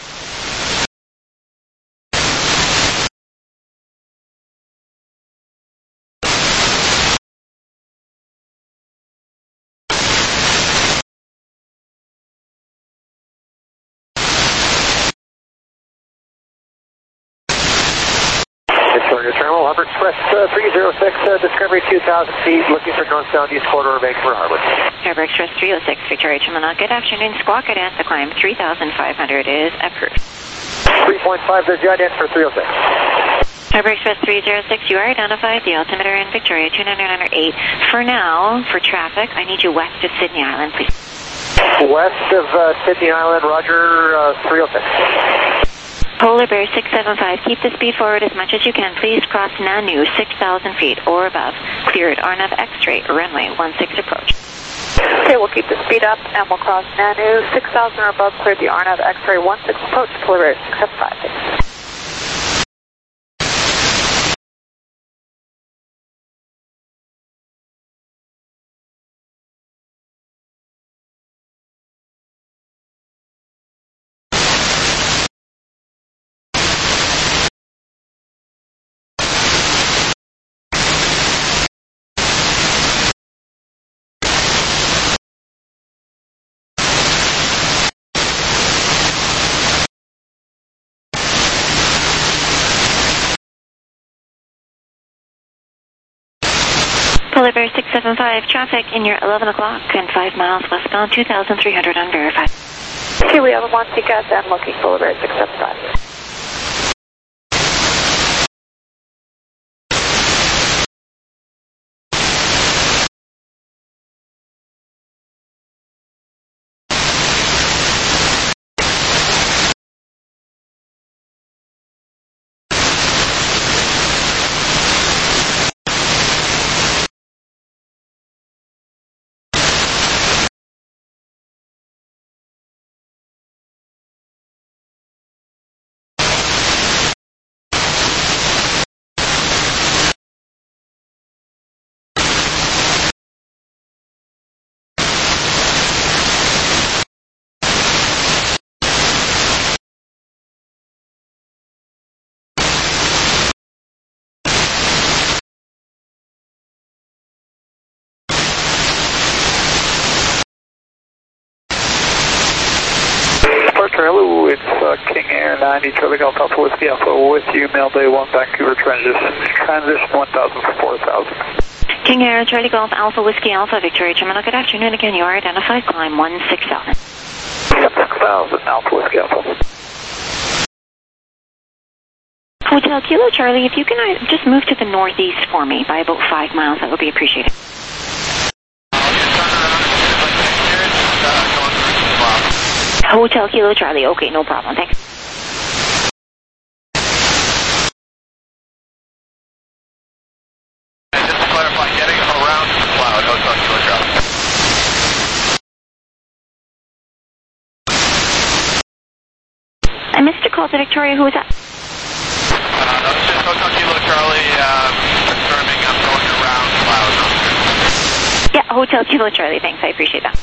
Victoria Terminal, Harbor Express 306, Discovery 2,000 feet, looking for north-southeast corridor of Vancouver Harbor. Harbor Express 306, Victoria Terminal, good afternoon. Squawk at the climb 3,500 is approved. 3.5, the jet in for 306. Harbor Express 306, you are identified, the altimeter in Victoria 2908. For now, for traffic, I need you west of Sydney Island, please. West of Sydney Island, Roger, 306. Polar Bear 675, keep the speed forward as much as you can. Please cross Nanu 6,000 feet or above. Cleared RNAV X-ray, runway 16 approach. Okay, we'll keep the speed up and we'll cross Nanu 6,000 or above. Cleared the RNAV X-ray 16 approach. Polar Bear 675. Polar Bear 675, traffic in your 11 o'clock and 5 miles westbound, 2,300 unverified. Okay, we have a Monty Gas and looking Polar Bear 675. Hello, it's King Air 90, Charlie Golf Alpha Whiskey Alpha with you, Mail Day 1, Vancouver transition 1,000 for 4,000. King Air, Charlie Golf Alpha Whiskey Alpha, Victoria Terminal, good afternoon again, you are identified, climb 16,000. 6,000, Alpha Whiskey Alpha. Hotel Kilo Charlie, if you can just move to the northeast for me by about 5 miles, that would be appreciated. Hotel Kilo Charlie, okay, no problem, thanks. And just to clarify, getting around the cloud, Hotel Kilo Charlie. I missed a call to Victoria, who was that? That was just Hotel Kilo Charlie, confirming I'm going around the cloud. Yeah, Hotel Kilo Charlie, thanks, I appreciate that.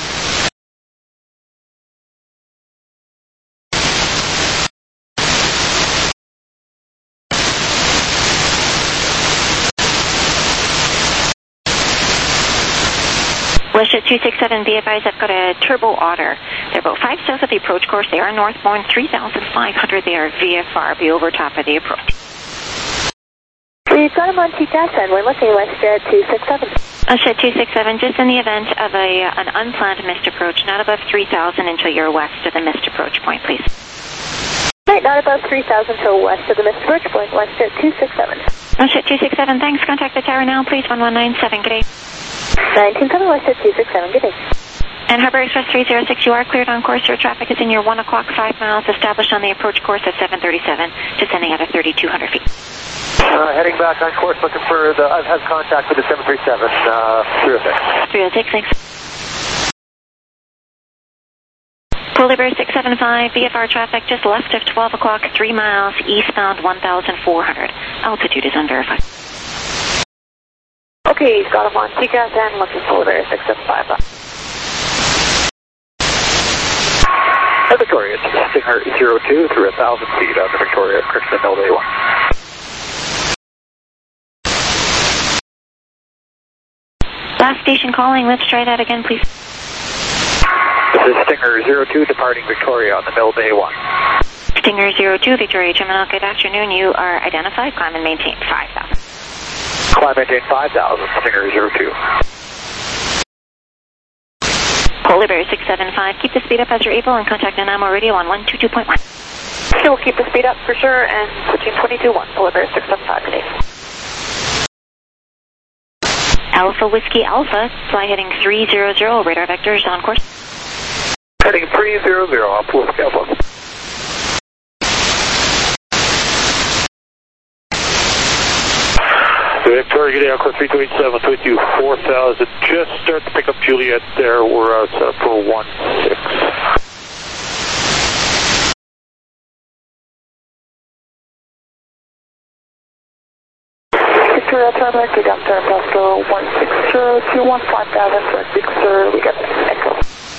Westjet 267, be advised, I've got a Turbo Otter. They're about 5 south of the approach course. They are northbound 3,500. They are VFR, be over top of the approach. We've got a Monty Gas and we're looking Westjet 267. Westjet 267, just in the event of an unplanned missed approach, not above 3,000 until you're west of the missed approach point, please. Right, not above 3,000 until west of the missed approach point, Westjet 267. Westjet 267, thanks. Contact the tower now, please. 1197, good day. 19,7 Westjet 267, good day. And Harbor Express 306, you are cleared on course. Your traffic is in your 1 o'clock, 5 miles, established on the approach course at 737, descending at a 3,200 feet. Heading back on course, looking for the, I've had contact with the 737, 306. 306, thanks. Polar Bear 675, VFR traffic just left of 12 o'clock, 3 miles, eastbound 1,400. Altitude is unverified. Okay, got him on TCAS and looking Polar Bear 675. Victoria, Stinger 02 through 1,000 feet on the Victoria, Christian Bay 1. Last station calling, let's try that again, please. This is Stinger 02 departing Victoria on the Mill Bay 1. Stinger 02, Victoria Terminal, good afternoon. You are identified, climb and maintain 5,000. Climb maintain 5,000, Stinger 02. Polar Bear 675, keep the speed up as you're able and contact Nanaimo Radio on 122.1. Sure, we'll keep the speed up for sure and switching 22-1, Polar Bear 675 today. Alpha Whiskey Alpha, fly heading 300, radar vectors on course. Heading 300, Alpha Whiskey Alpha. Victoria, good day, on course 3287, 22 4,000. Just start to pick up Juliet there. We're set up for 16. Victoria Terminal, good afternoon, Pascal 16021, 5,000 for 6, sir. We got Echo.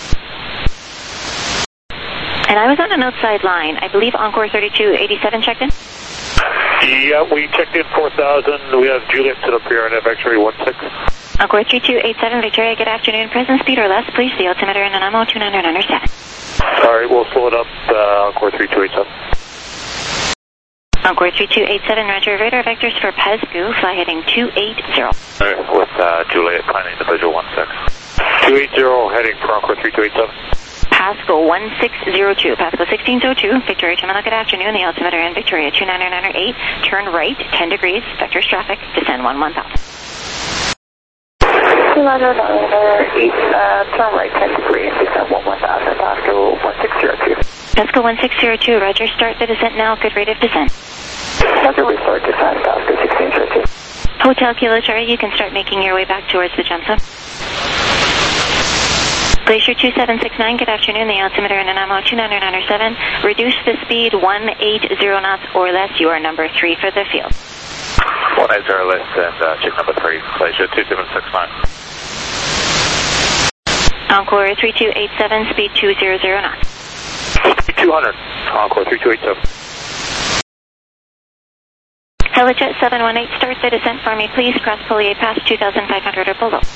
And I was on an outside line. I believe Encore 3287 checked in? Yeah, we checked in 4,000. We have Juliet set up here on X-ray 16. Encore 3287, Victoria, good afternoon. Present speed or less, please. The altimeter in Nanaimo 29 under 7. All right, we'll slow it up, Encore 3287. Encore 3287, roger. Radar vectors for Pasco, fly heading 280. All right, with Juliet climbing the visual 16. 280 heading for Encore 3287. Pasco 1602, Pasco 1602, Victoria Terminal, good afternoon. The altimeter in Victoria 29908, turn right 10 degrees, vectors traffic, descend 1000. 29908, turn right 10 degrees, descend 1000, Pasco 1602. Pasco 1602, roger, start the descent now, good rate of descent. Roger, we start descent, Pasco 1602. Hotel Kilo Charlie, you can start making your way back towards the jump zone. Glacier 2769, good afternoon. The altimeter in Nanaimo 2907. Reduce the speed 180 knots or less. You are number 3 for the field. 180 less and check number 3, Glacier 2769. Encore 3287, speed 200 knots. 200, Encore 3287. Helijet 718, start the descent for me, please. Cross Polier Pass 2,500 or below.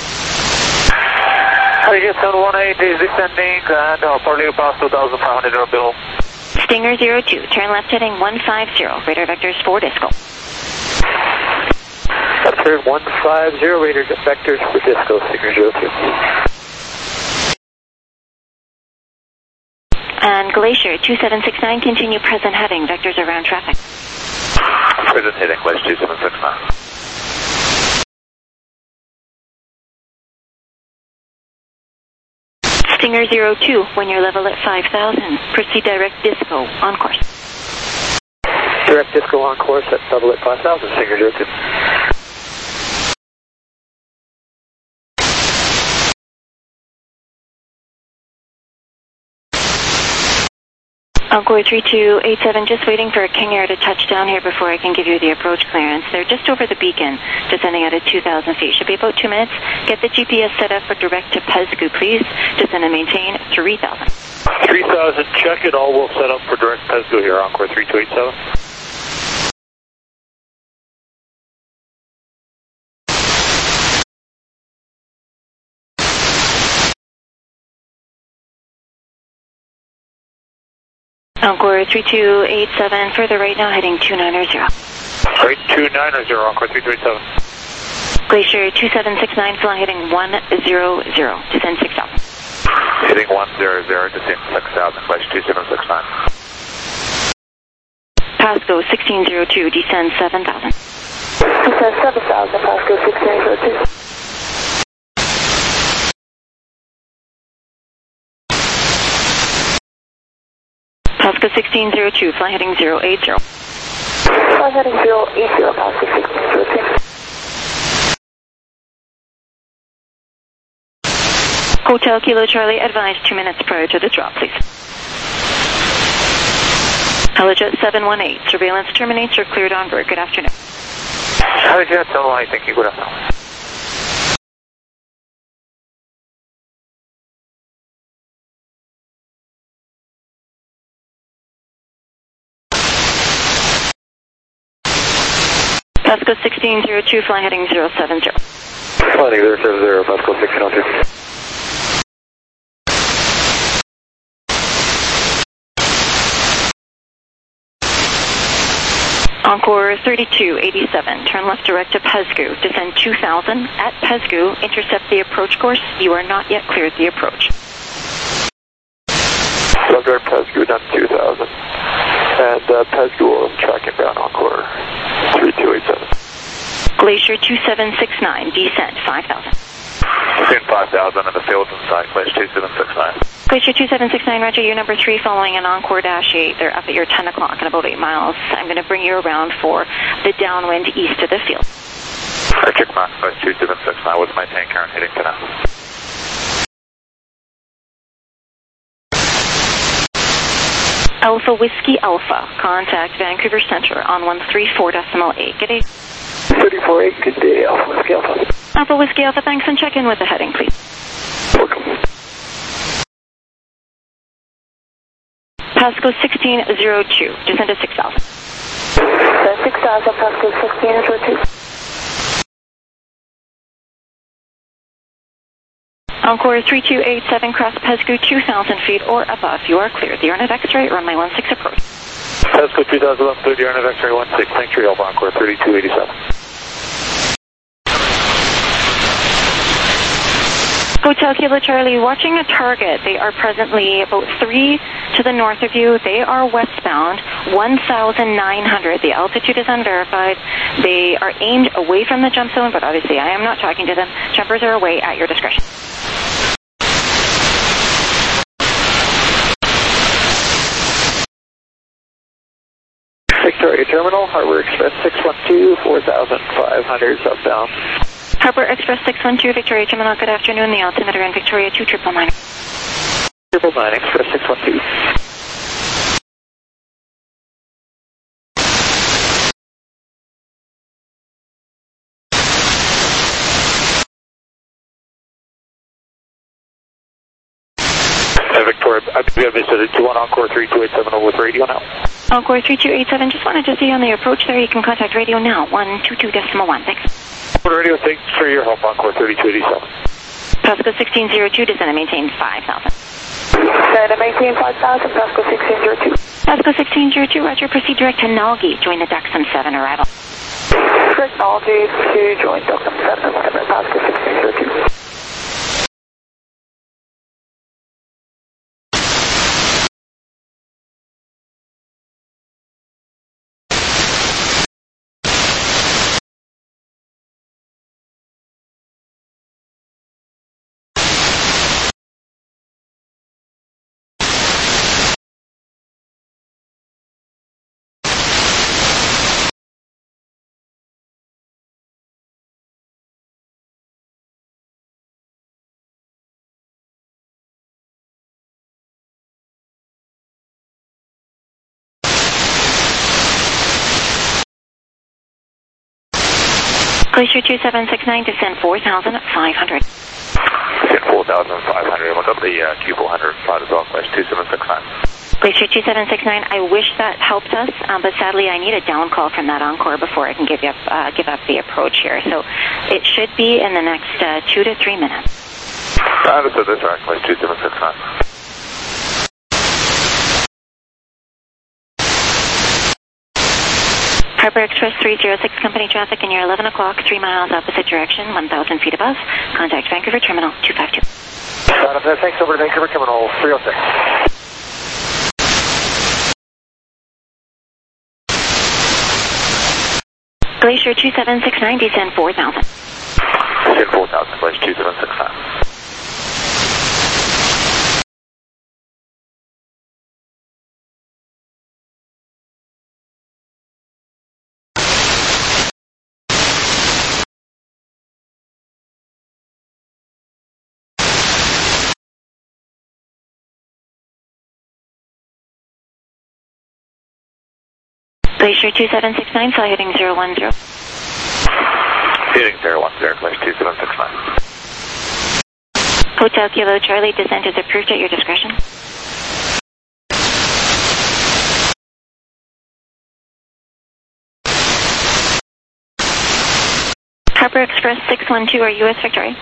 Helijet 718 is descending and Polier Pass 2,500 or below. Stinger 02, turn left heading 150, radar vectors for Disco. Turn 150, radar vectors for Disco, Stinger 02. And Glacier 2769, continue present heading, vectors around traffic. Present heading, Glacier 2769. Stinger 02, when you're level at 5,000, proceed direct Disco, on course. Direct Disco on course at level at 5,000, Stinger 02. Encore 3287, just waiting for a King Air to touch down here before I can give you the approach clearance. They're just over the beacon, descending at a 2,000 feet. Should be about 2 minutes. Get the GPS set up for direct to Pasco, please. Descend and maintain 3,000. 3,000, check it all. We'll set up for direct Pasco here, Encore 3287. Encore 3287, further right now, heading 290. Right, 290, Encore 3287. Glacier 2769, fly heading 100, descend 6,000. Heading 100, descend 6,000, Glacier 2769. Pasco 1602, descend 7,000. Descend 7,000, Pasco 1602. Pasco 1602, fly heading 080. Fly heading 080, Pasco 1602. Hotel Kilo Charlie, advise 2 minutes prior to the drop, please. Helijet 718, surveillance terminates, you're cleared on board. Good afternoon. Helijet 718, thank you, good afternoon. Pasco 1602, fly heading 070. Flying 070, Pasco 1602. Encore 3287, turn left direct to Pesgu, descend 2000 at Pesgu, intercept the approach course. You are not yet cleared the approach. Left direct Pesgu, down 2000. And Pesgu will track him down Encore 3287. Glacier 2769, descent 5000. Descend 5000 and the field inside, Glacier 2769. Glacier 2769, roger, you're number 3 following an Encore Dash 8. They're up at your 10 o'clock in about 8 miles. I'm going to bring you around for the downwind east of the field. Check mark, Glacier 2769, what's my tank current heading to now? Alpha Whiskey Alpha, contact Vancouver Center on 134.8. Good day. 348, good day, Alpha Whiskey Alpha. Alpha Whiskey Alpha, thanks, and check in with the heading, please. Welcome. Pasco 1602, descend to 6000. 6000, Pasco 1602. Encore 3287, cross Pesgu 2000 feet or above. You are cleared. The Arnett X-ray, runway 16 approach. Pasco 2011, 30, Arnett X-ray 16, thanks for your help, Encore 3287. Hotel Kilo Charlie, watching a target. They are presently about 3 to the north of you. They are westbound, 1,900. The altitude is unverified. They are aimed away from the jump zone, but obviously I am not talking to them. Jumpers are away at your discretion. Victoria Terminal, Harbor Express 612, 4,500 southbound. Harbor Express 612, Victoria Terminal, good afternoon. The altimeter in Victoria 2999. 999, Express 612. Victoria, I believe I missed it. Do you want Encore 3287 with radio now? Encore 3287, just wanted to see you on the approach there. You can contact radio now, 122.1. Thanks. Radio, thanks for your help, Encore 3287. Pasco 1602, descend and maintain 5000. Descend and maintain 5000, Pasco 1602. Pasco 1602, roger, proceed direct to Nalgi, join the Duxom 7 arrival. Technology to join Duxom 7 arrival, Pasco 1602. Glacier 2769, descend 4,500. Descend 4,500, look up the Q400, flight as well, Glacier 2769. Glacier 2769, I wish that helped us, but sadly I need a down call from that Encore before I can give up the approach here. So it should be in the next 2 to 3 minutes. Understood, that's right, Glacier 2769. Harbor Express 306, company traffic in your 11 o'clock, 3 miles opposite direction, 1,000 feet above. Contact Vancouver Terminal 252. Thanks, over to Vancouver Terminal 306. Glacier 2769, descend 4,000. Descend 4,000, Glacier 2769. Glacier 2769, fly heading 010. Heading 010, Glacier 2769. Hotel Kilo Charlie, descent is approved at your discretion. Harbor Express 612, are you with Victoria?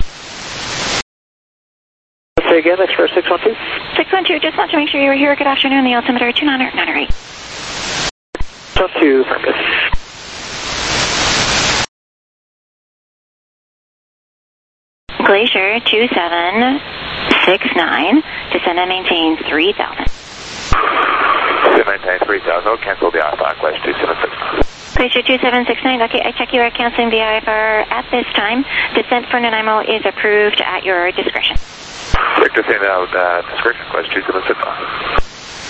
Say again, Express 612? 612, just want to make sure you were here. Good afternoon, the altimeter 2908. 12, good. Glacier 2769, descend and maintain 3000. Maintain 3000, oh, cancel the IFR, Glacier 2769. Glacier 2769, okay, I check you are canceling the IFR at this time. Descent for Nanaimo is approved at your discretion. Victor, send out discretion, Glacier 2769.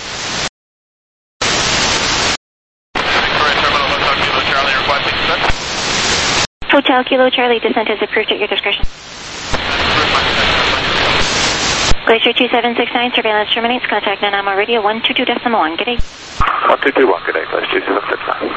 Hotel Kilo Charlie, descent is approved at your discretion. Glacier 2769, surveillance terminates. Contact Nanaimo Radio 122.1. Good day. 1221, good day, Glacier 2769.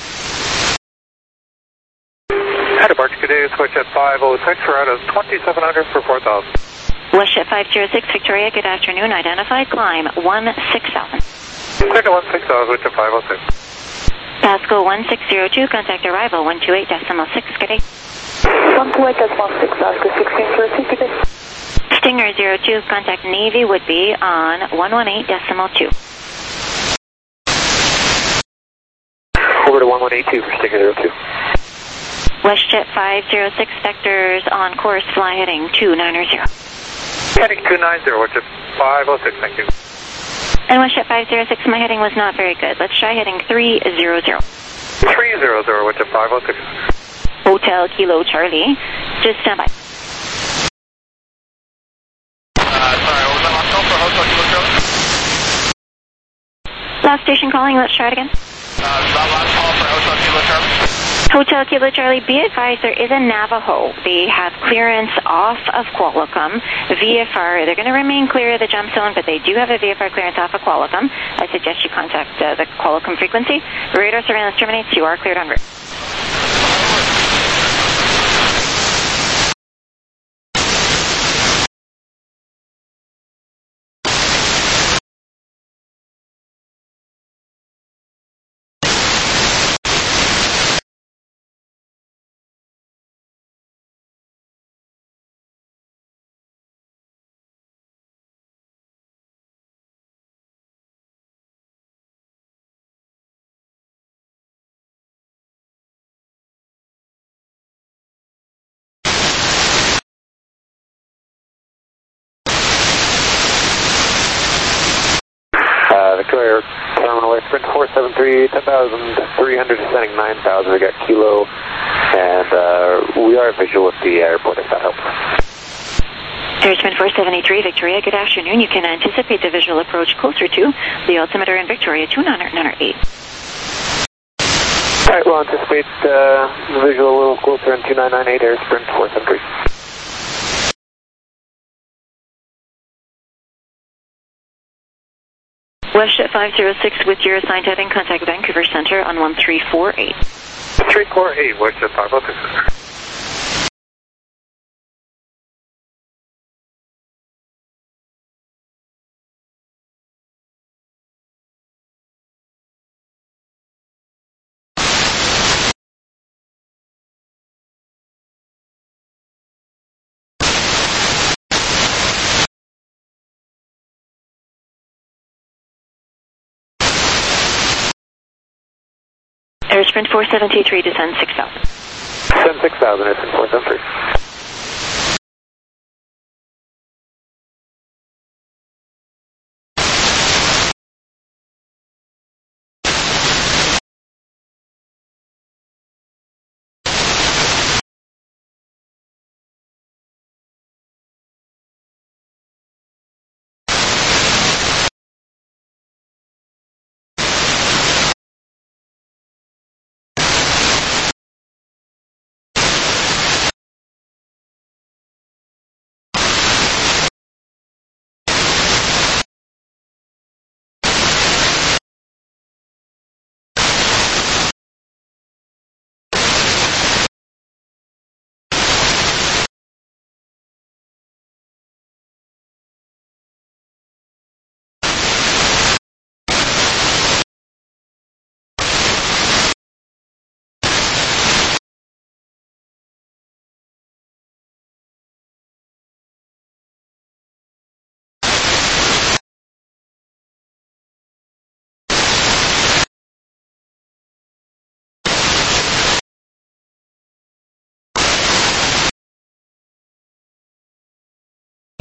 Had a Bark, good day, it's WestJet 506, Toronto 2700 for 4000. WestJet 506, Victoria, good afternoon. Identified, climb 16,000. Clear to 16,000, WestJet 506. Pasco 1602, contact arrival 128.6. Good day. 128.6, Oscar 1602, good day. Stinger 02, contact Navy would be on 118.2. Over to 1182 for Stinger 02. WestJet 506, vectors on course, fly heading 290. Heading 290, WestJet 506, thank you. And WestJet 506, my heading was not very good. Let's try heading 300. 300, WestJet 506. Hotel Kilo Charlie, just stand by. Sorry, what was that last call for Hotel Kilo Charlie? Last station calling, let's try it again. That last call for Hotel Kilo Charlie? Hotel Kilo Charlie, be advised there is a Navajo. They have clearance off of Qualicum. VFR, they're going to remain clear of the jump zone, but they do have a VFR clearance off of Qualicum. I suggest you contact the Qualicum frequency. Radar surveillance terminates. You are cleared en route. Victoria, Terminal Sprint 473, 10,300, descending 9,000. We got Kilo, and we are visual at the airport, if that helps. Airsprint 473, Victoria, good afternoon. You can anticipate the visual approach closer to the altimeter in Victoria, 2908. All right, we'll anticipate the visual a little closer in 2998, Airsprint 473. WestJet 506 with your assigned heading, contact Vancouver Centre on 1348. 348, WestJet 506. Airsprint 473, descend 6,000. Descend 6,000, Airsprint 473.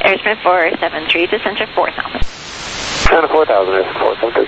Airsprint 473, descent to 4,000. Down to 4,000, Airsprint 473.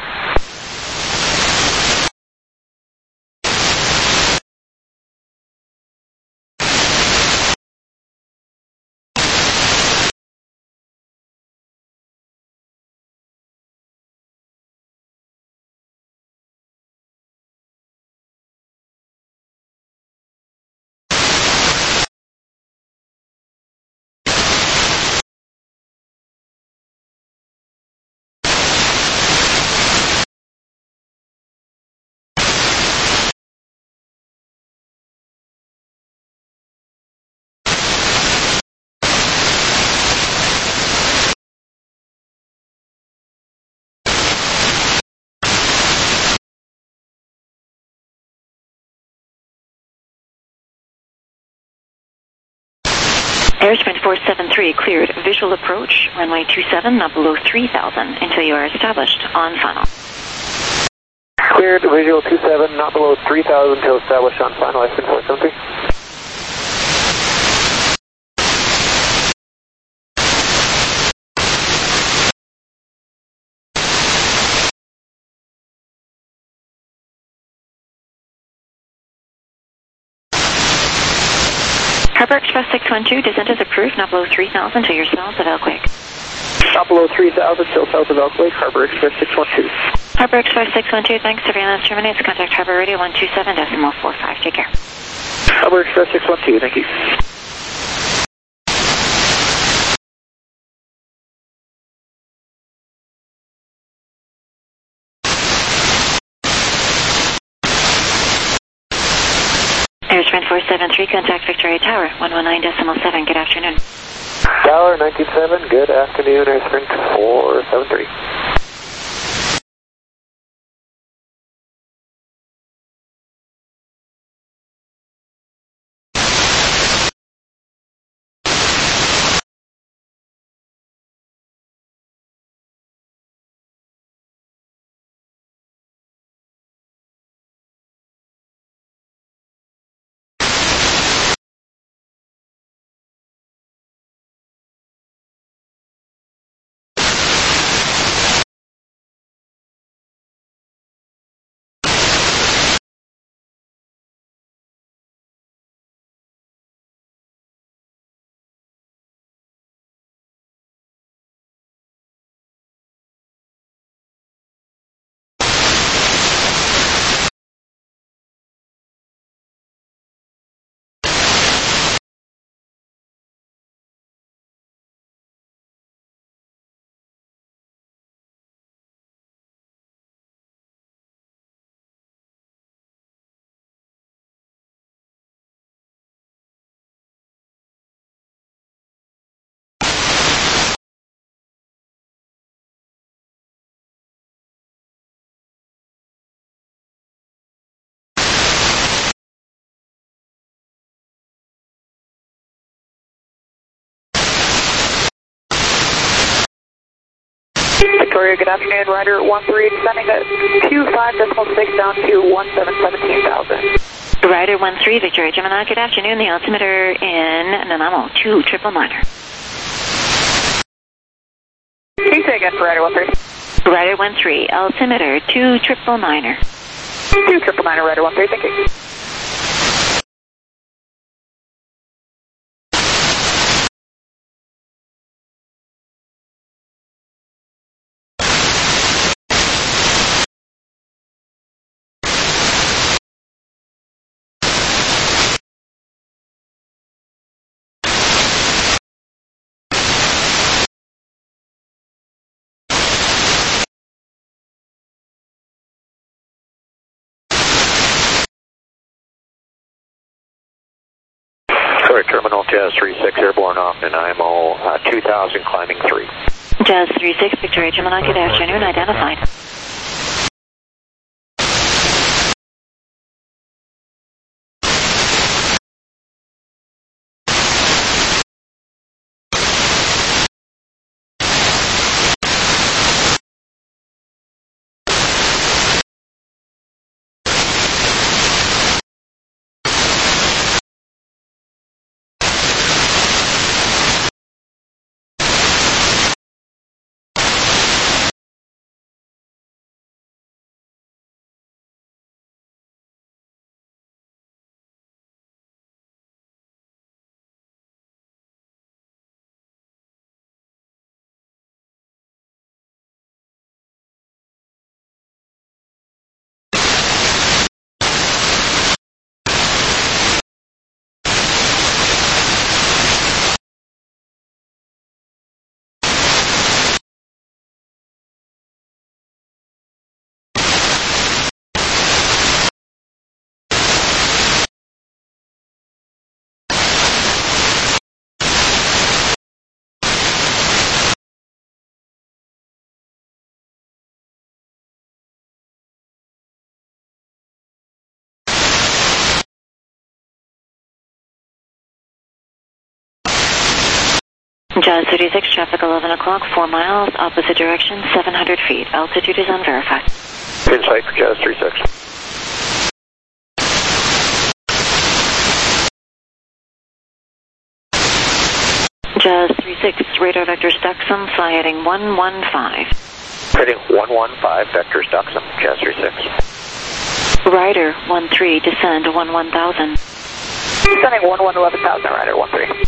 Airsprint 473 cleared visual approach, runway 27, not below 3,000 until you are established on final. Cleared visual 27, not below 3,000 until established on final. Airsprint 473. Harbor Express 612, descent is approved, not below 3,000 to your south of Elk Lake. Not below 3,000 till south of Elk Lake, Harbor Express 612. Harbor Express 612, thanks. Surveillance terminates. Contact Harbor Radio 127.45. Take care. Harbor Express 612, thank you. Airsprint 473, contact Victoria Tower 119.7. Good afternoon. Tower 197, good afternoon, Airsprint 473. Victoria, good afternoon. Rider 13 descending at 25.6 down to 17,000. Rider 13, Victoria Gemini, good afternoon. The altimeter in Nanaimo 2999. Can you say again for Rider 13? Rider 13, altimeter 2999. 2999, Rider 13, thank you. Sorry, Terminal Jazz 36 airborne off in IMO 2000 climbing 3. Jazz 36, Victoria Gemini, good afternoon. Identified. Jazz 36, traffic 11 o'clock, 4 miles, opposite direction, 700 feet. Altitude is unverified. Insight for Jazz 36. Jazz 36, radar vector Stuxum, fly heading 115. Heading 115, vector Stuxum, Jazz 36. Rider 13, descend 11,000. Descending 11,000, Rider 13.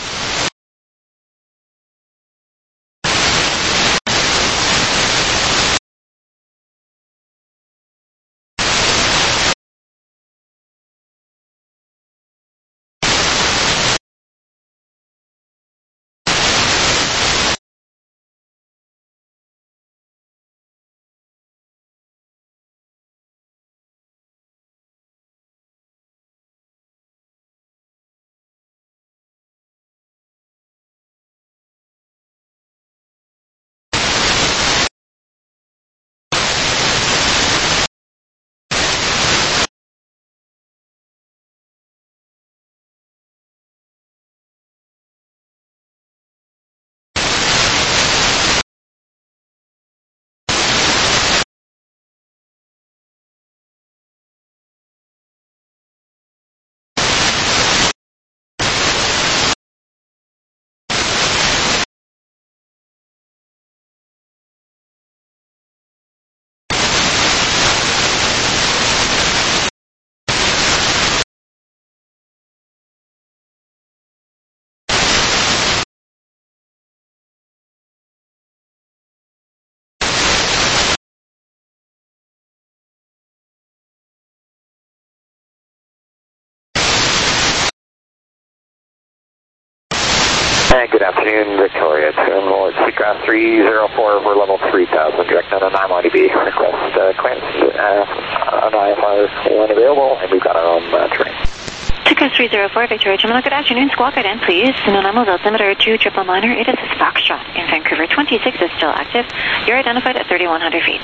Good afternoon, Victoria. Terminal Seacraft 304 over level 3000. Direct on an IMODB. Request clearance on IFR when available, and we've got our own terrain. Seacraft 304, Victoria Terminal. Good afternoon. Squawk it in, please. Nanaimo altimeter 2 triple minor. It is a Foxtrot in Vancouver. 26 is still active. You're identified at 3,100 feet.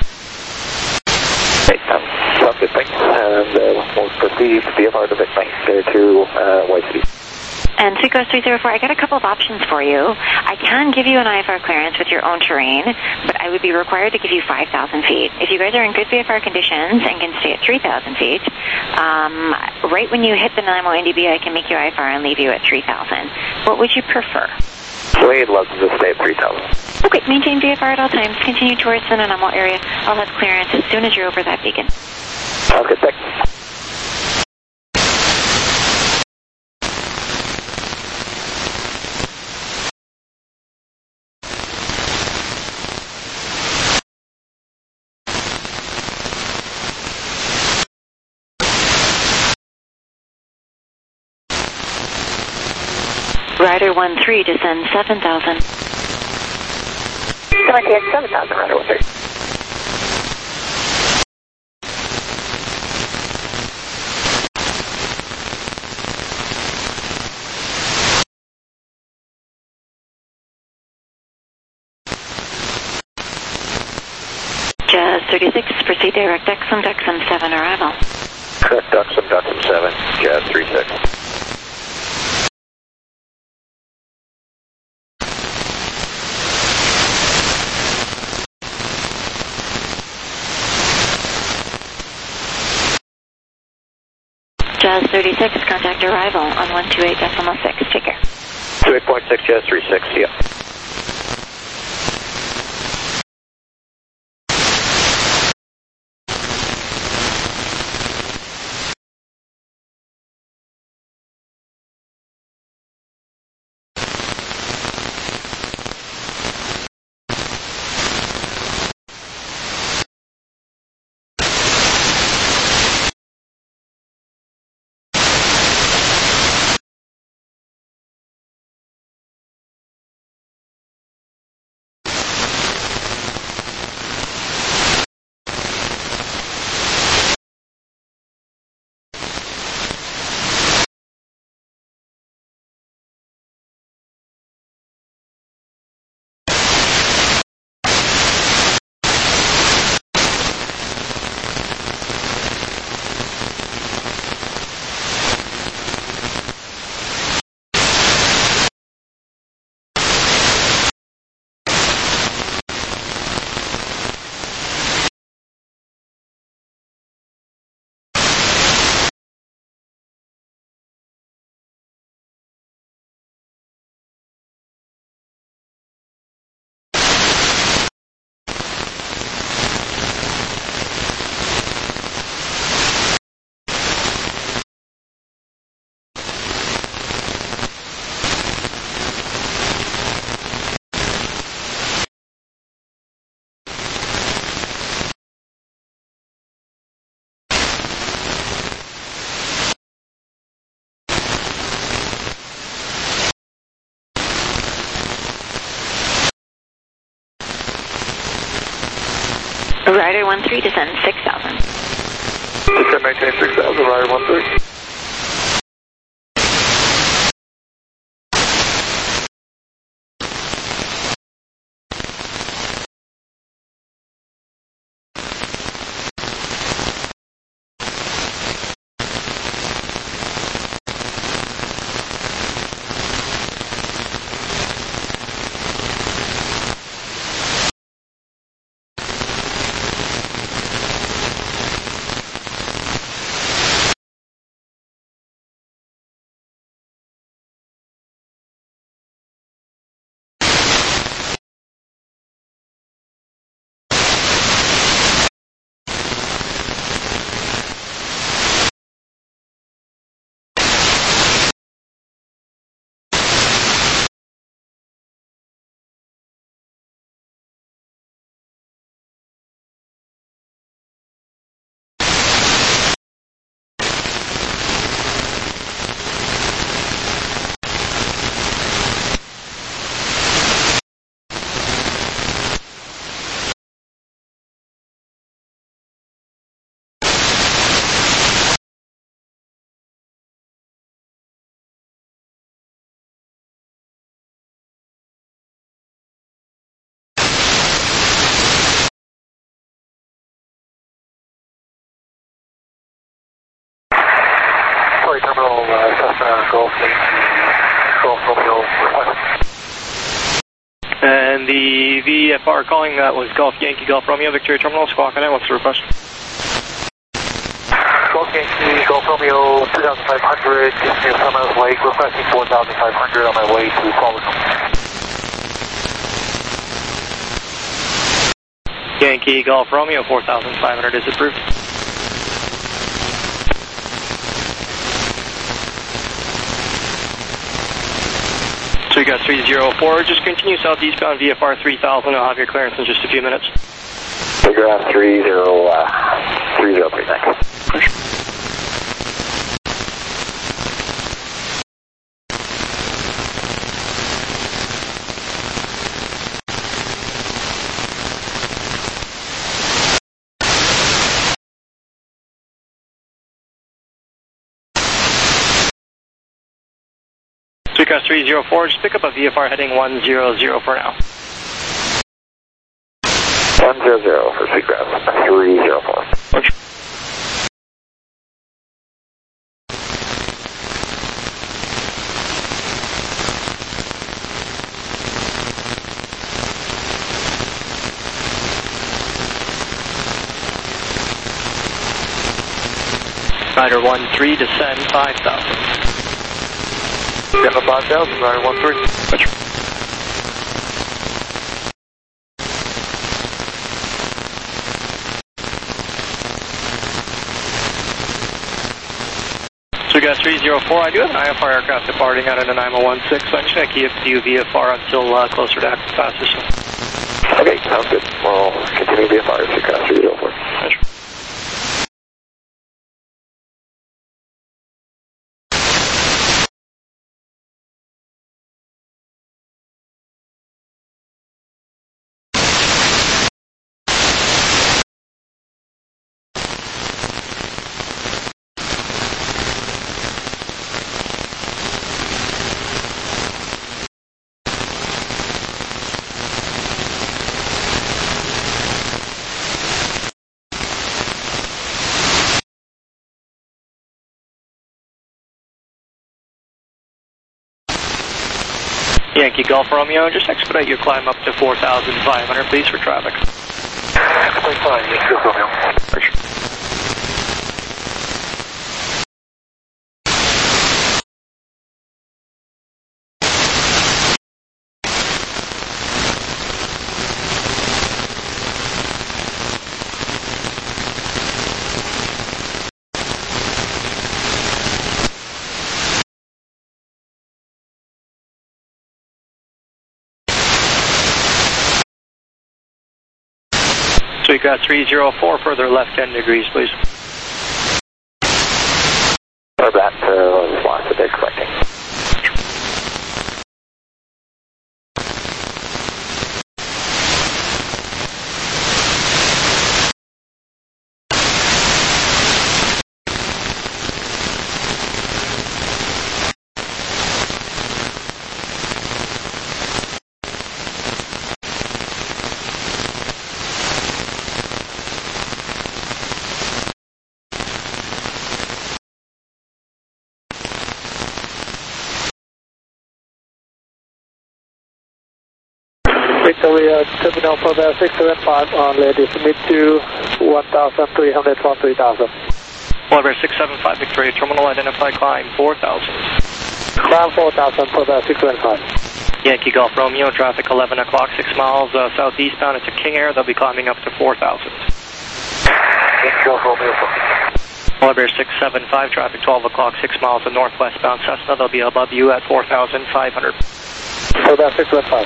Great. Sounds good. Thanks. And we'll proceed VFR to Victoria to White City. And Seacraft 304, I got a couple of options for you. I can give you an IFR clearance with your own terrain, but I would be required to give you 5,000 feet. If you guys are in good VFR conditions and can stay at 3,000 feet, right when you hit the Nanaimo NDB, I can make you IFR and leave you at 3,000. What would you prefer? We'd love to just stay at 3,000. Okay, maintain VFR at all times. Continue towards the Nanaimo area. I'll have clearance as soon as you're over that beacon. Sounds good. Thanks. Rider 13, descend 7,000. 7,000, Rider 13. Jazz 36, proceed direct Duxum 7 arrival. Correct, Duxum 7, Jazz 36. Jazz 36, contact arrival on 128.6. Take care. 28.6, Jazz 36, see ya. Rider 13, descend 6,000. Descend 19, 6,000, Rider 13. Terminal, Cessna Golf Romeo request. And the VFR calling, that was Golf Yankee Golf Romeo, Victoria Terminal, Squawk on it. What's the request? Golf Yankee Golf Romeo 2,500, just near Summer's Lake, requesting 4,500 on my way to Qualicum. Yankee Golf Romeo 4,500 is approved. So we got 304, just continue southeastbound VFR 3000, I'll have your clearance in just a few minutes. Telegraph 303, thanks. Suicast 304, just pick up a VFR heading 100 for now. 100 for Seacraft 304. Roger. Rider 13, descend 5,000. Denver 5,000, Rider 13. Roger. Suicast 304, I do have an IFR aircraft departing out of the 9016, so I'm just going to keep you VFR until closer to active fast system. Okay, sounds good. We'll continue VFR Seacraft 304. Roger. Yankee Golf Romeo, just expedite your climb up to 4,500, please, for traffic. Expedite fine, Yankee Golf Romeo. Roger. So you got 304, further left 10 degrees, please. Or back to slots that they're collecting. Victoria Terminal for the 675 on Lady Smith to 1,300 for 3,000. Polar Bear 675 Victoria Terminal, identify climb 4,000. Climb 4,000 for the 675. Yankee Golf Romeo, traffic 11 o'clock, 6 miles southeastbound. It's a King Air. They'll be climbing up to 4,000. Yankee Golf Romeo. Polar Bear 675, traffic 12 o'clock, 6 miles to northwestbound Cessna. They'll be above you at 4,500. For the 615.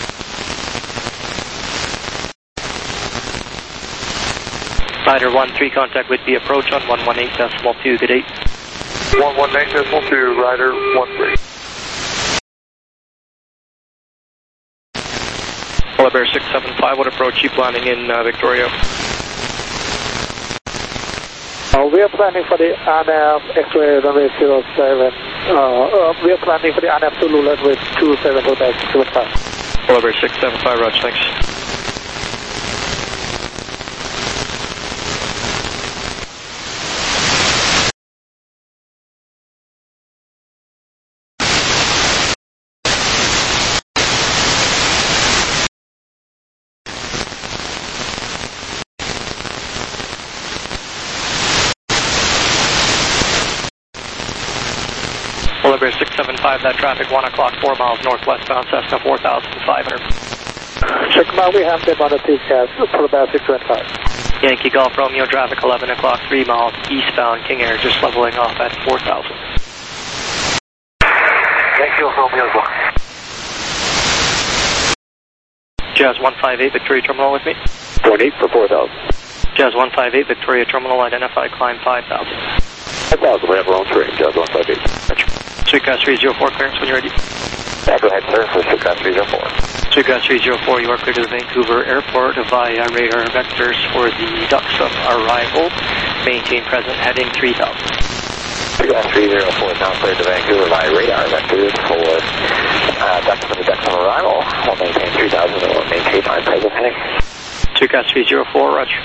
Rider 13, contact with the approach on 118.2, good day. 118.2, Rider 13. Polar Bear 675, what approach you planning in Victoria? We are planning for the RNAV X-ray runway 07. We are planning for the RNAV Zulu runway 27 Hotel 675. Polar Bear 675, Roger, thanks. Polar Bear 675, that traffic 1 o'clock, 4 miles northwestbound Cessna 4,500. Check now, we have them on the TCAS for the 625. Yankee Golf Romeo, traffic 11 o'clock, 3 miles eastbound King Air, just leveling off at 4,000. Yankee Golf Romeo as well. Jazz 158, Victoria Terminal with me. 28 for 4,000. Jazz 158, Victoria Terminal, identify climb 5,000. 5,000, we have our own terrain, Jazz 158. Streetcast 304, clearance when you're ready. Yeah, go ahead, sir, for Streetcast 304. Streetcast 304, you are clear to the Vancouver Airport via radar vectors for the Duxom arrival. Maintain present heading 3,000. Streetcast 304 is now cleared to Vancouver via radar vectors for Duxom arrival. We'll maintain 3,000 and we'll maintain our present heading. Streetcast 304, roger.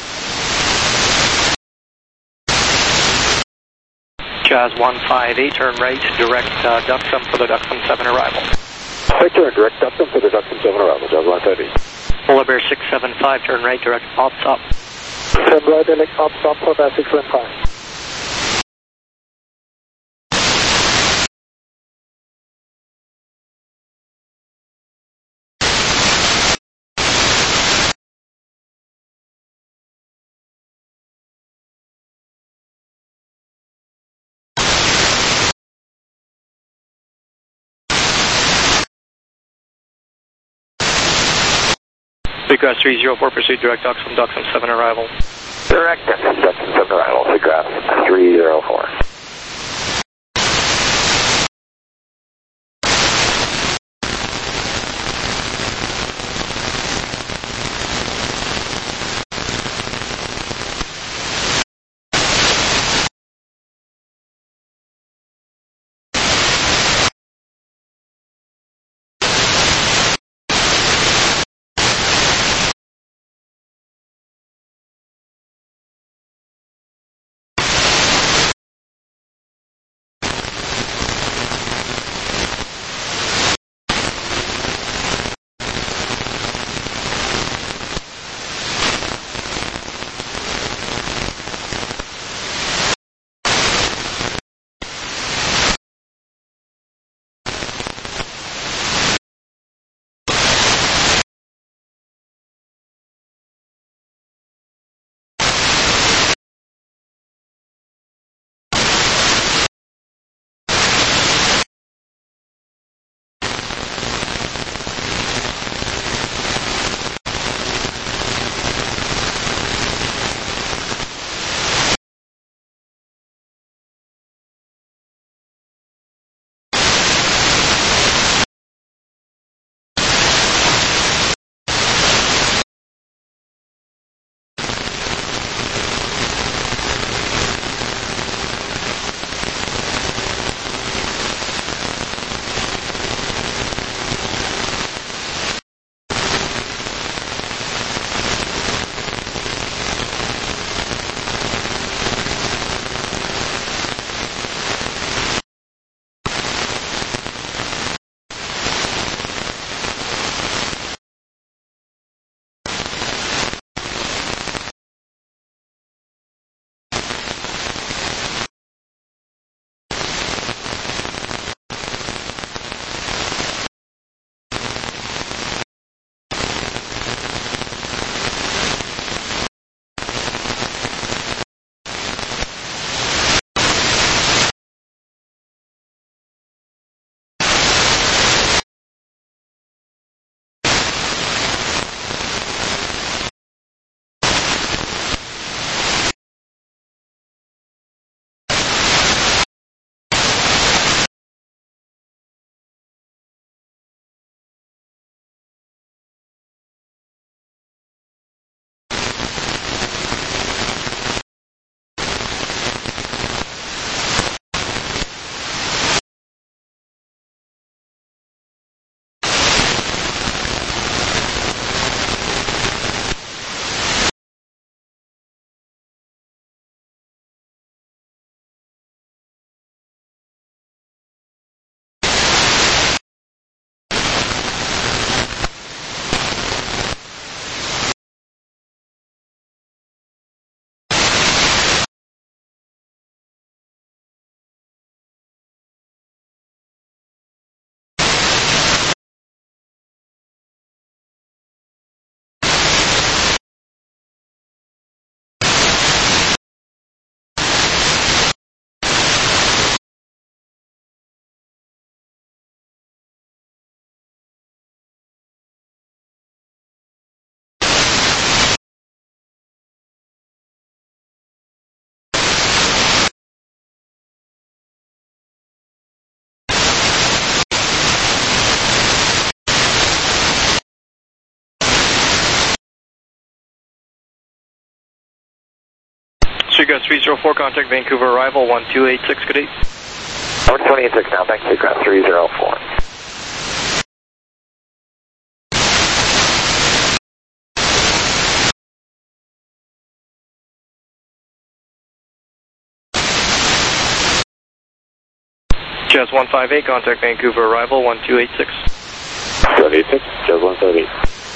Jazz 158, turn right, direct Duxom for the Duxom 7 arrival. Right turn, direct Duxom for the Duxom 7 arrival, Jazz 158. Polar Bear 675, turn right, direct ops up. Turn right, direct ops up for the 615. Streetcast 304, proceed direct Duxom 7 arrival. Direct Duxom 7 arrival, Streetcast 304. Seagrass 304, contact Vancouver arrival 1286, good day. 1286 now, thanks, Seagrass 304. Jazz 158, contact Vancouver arrival 1286. 1286, Jazz 158.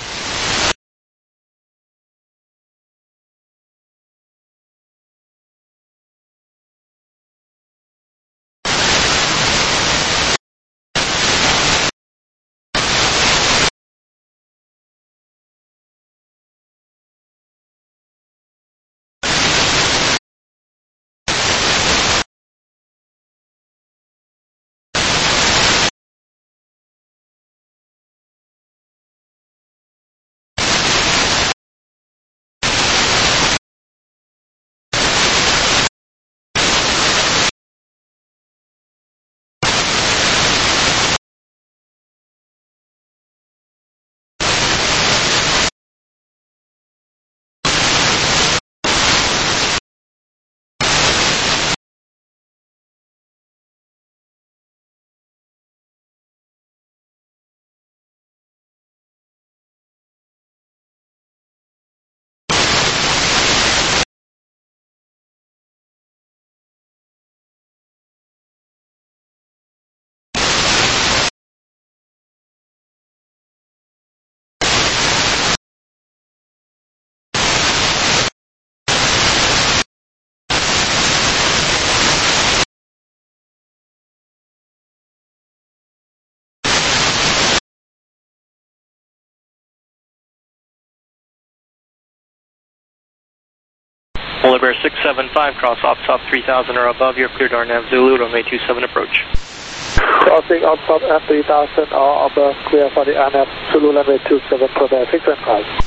Polar Bear 675, cross OPTOP 3000 or above, you're cleared RNAV Zulu, runway 27 approach. Crossing OPTOP at 3000 or above, clear for the RNAV Zulu, runway 27, Polar Bear 675.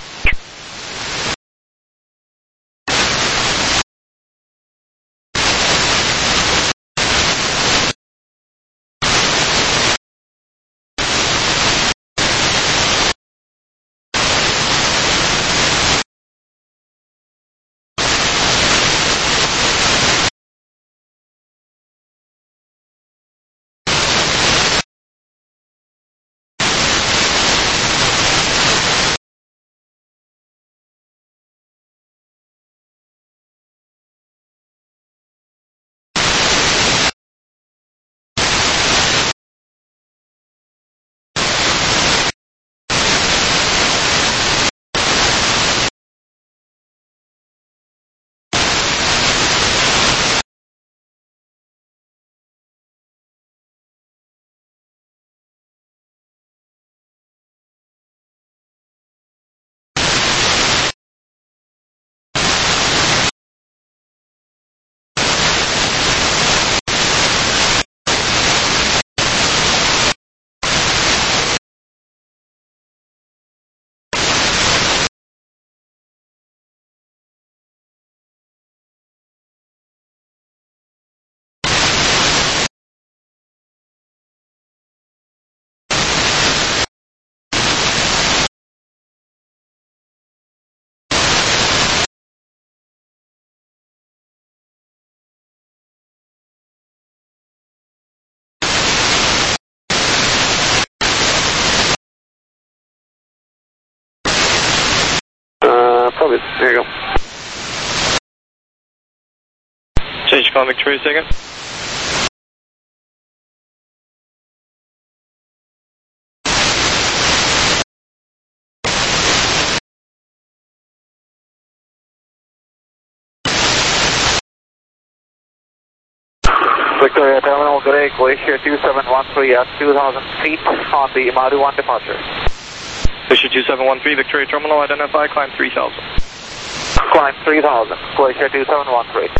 There you go. Change call Victoria second. Victoria Terminal, Grey, Glacier 2713 at 2,000 feet on the Madu 1 departure. Glacier 2713, Victoria Terminal, identify, climb 3000. Climb 3000, Glacier 2713.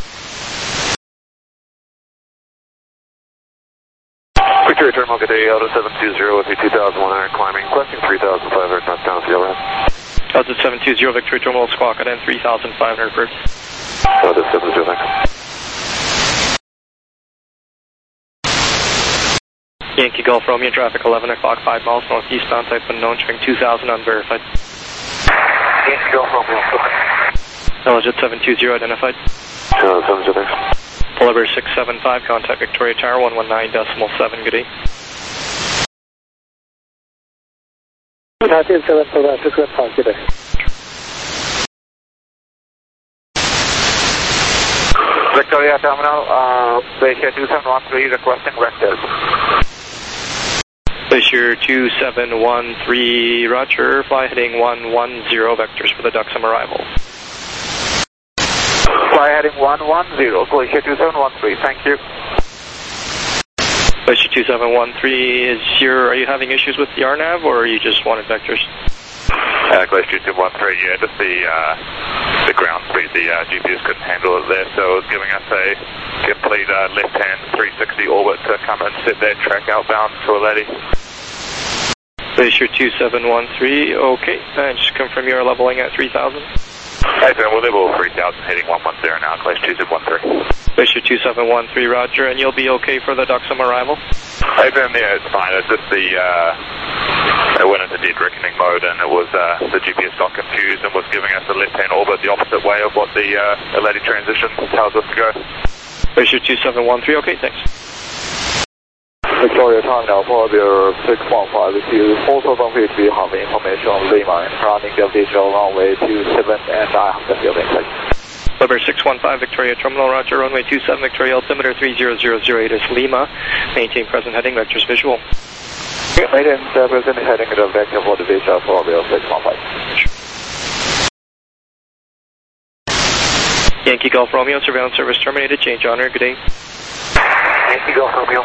Victoria Terminal, good day, Auto 720 with you 2100 climbing, requesting 3,500 knots down to the overhead. Auto 720, Victoria Terminal, squawk at N 3,500 first. Auto 720, thanks. Yankee Golf Romeo, traffic 11 o'clock, 5 miles northeastbound, type unknown, showing 2,000 unverified. Yankee Golf Romeo, Jet 720 identified. Oliver 675, contact Victoria Tower 119.7, good day. 19.7 for Victoria Tower, good day. Victoria Terminal, Glacier 2713 requesting vectors. Glacier 2713, roger, fly heading 110 vectors for the Duxham arrival. Fly heading 110, Glacier 2713, thank you. Glacier 2713, are you having issues with the RNAV or you just wanted vectors? Glacier 213, yeah, just the ground speed, the GPS couldn't handle it there, so it was giving us a complete left-hand 360 orbit to come and set that track outbound to Aleti. Glacier 2713, okay, and just confirm you're leveling at 3,000. Hey, sir, we're level 3,000 heading 110 now, Glacier 2713. Glacier 2713, roger, and you'll be okay for the Duxham arrival? Hey, Ben, yeah, it's fine, it's just it went into dead reckoning mode and it was, the GPS got confused and was giving us a left-hand orbit the opposite way of what the Aleti transition tells us to go. Glacier 2713, okay, thanks. Victoria Terminal, Polabear 615 with you. Also don't please be having information on Lima and running the visual runway 27 and I have the field inside. Weber 615 Victoria Terminal, roger, runway 27 Victoria, altimeter 30008 is Lima. Maintain present heading, vectors visual. Maintain present heading the vector for the visual Polabear 615. Yankee Golf Romeo, surveillance service terminated, change honor, good day. Yankee Golf Romeo.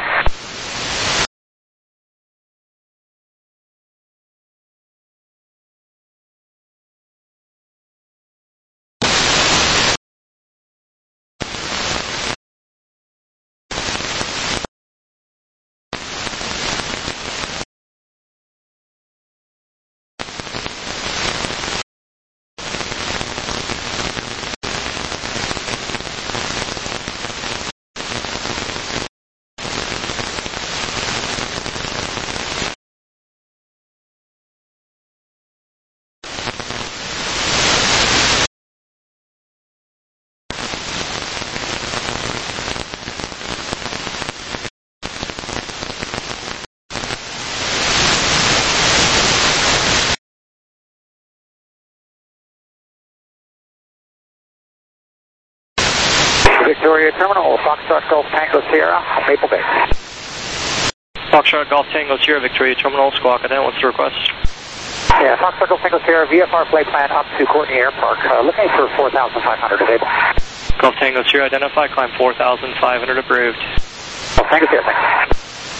Victoria Terminal, Foxtrot Golf Tango Sierra, Maple Bay. Foxtrot Golf Tango Sierra, Victoria Terminal, Squawk Cadet, what's the request? Yeah, Foxtrot Golf Tango Sierra, VFR flight plan up to Courtney Air Park, looking for 4,500 today. Golf Tango Sierra, identify, climb 4,500 approved. Golf Tango Sierra, thanks.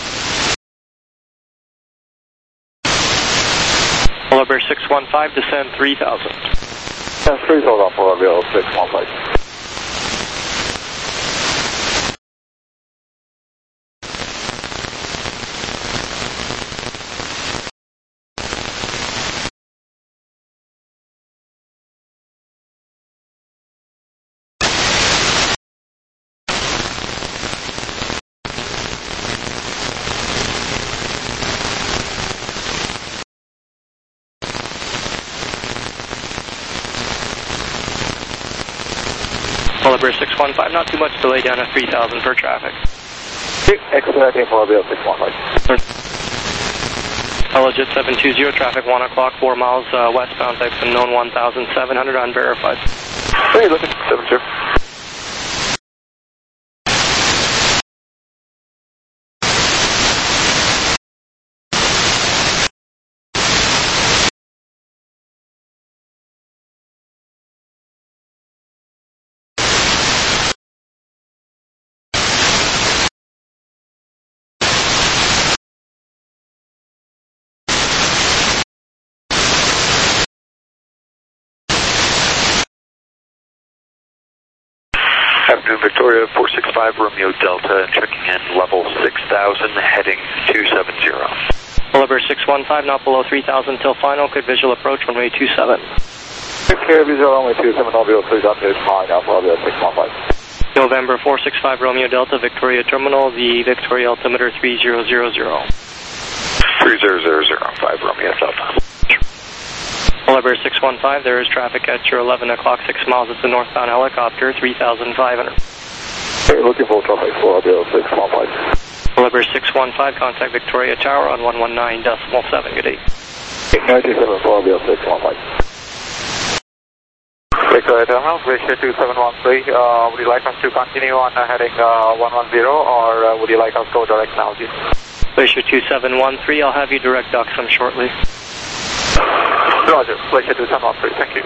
Oliver 615, descend 3,000. 3,000 for Avial 615. Oliver 615, not too much delay down at 3,000 for traffic. Expediting for Avial 615. Legit 720, traffic 1 o'clock, 4 miles westbound, types unknown 1,700, unverified. Hey, looking 72. Afternoon, Victoria 465 Romeo Delta, checking in level 6,000, heading 270. Oliver 615, not below 3,000 till final, could visual approach runway 27. Okay, visual runway 27, Avial 3,000 is fine now for Avial 615. November 465 Romeo Delta, Victoria Terminal, the Victoria altimeter 3000. 3000, 5 Romeo Delta. Oliver 615, there is traffic at your 11 o'clock, 6 miles. It's a northbound helicopter, 3,500. Okay, looking for traffic for Oliver 615. Oliver 615, contact Victoria Tower on 119.7. Good day. 97 for Oliver 615. Victoria Terminal, Glacier 2713. Would you like us to continue on heading 110 or would you like us to go direct now? Glacier 2713, I'll have you direct Docksum shortly. Roger, Glacier 2713, thank you.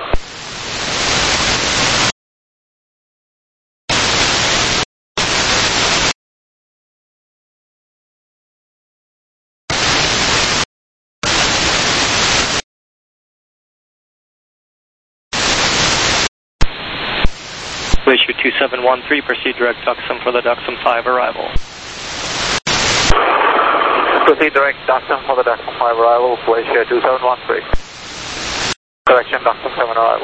Glacier 2713, proceed direct Docksum for the Docksum 5 arrival. Proceed direct Docksum for the Docksum 5 arrival, Glacier 2713. Correction, Docksum 7 arrival.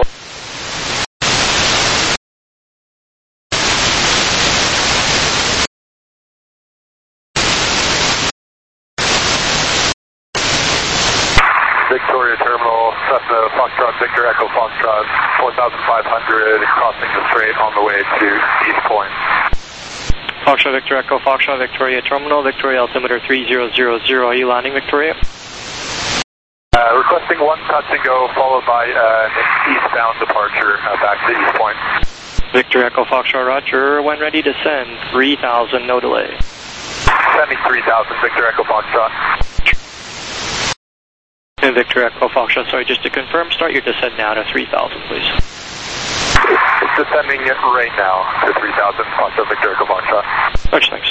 Victoria Terminal, Cessna Foxtrot, Victor Echo Foxtrot, 4,500, crossing the strait on the way to East Point. Foxtrot, Victor Echo Foxtrot, Victoria Terminal, Victoria altimeter 3000, are you landing, Victoria? Requesting one touch and go, followed by an eastbound departure back to East Point. Victor Echo Foxtrot, roger. When ready to send, 3,000, no delay. Sending 3,000, Victor Echo Foxtrot. And Victor Echo Foxtrot, sorry, just to confirm, start your descent now to 3,000, please. It's descending right now to 3,000, Foxtrot, Victor Echo Foxtrot. Much thanks.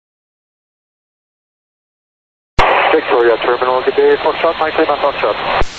Victoria Terminal, good day, Foxtrot, 9 Foxtrot.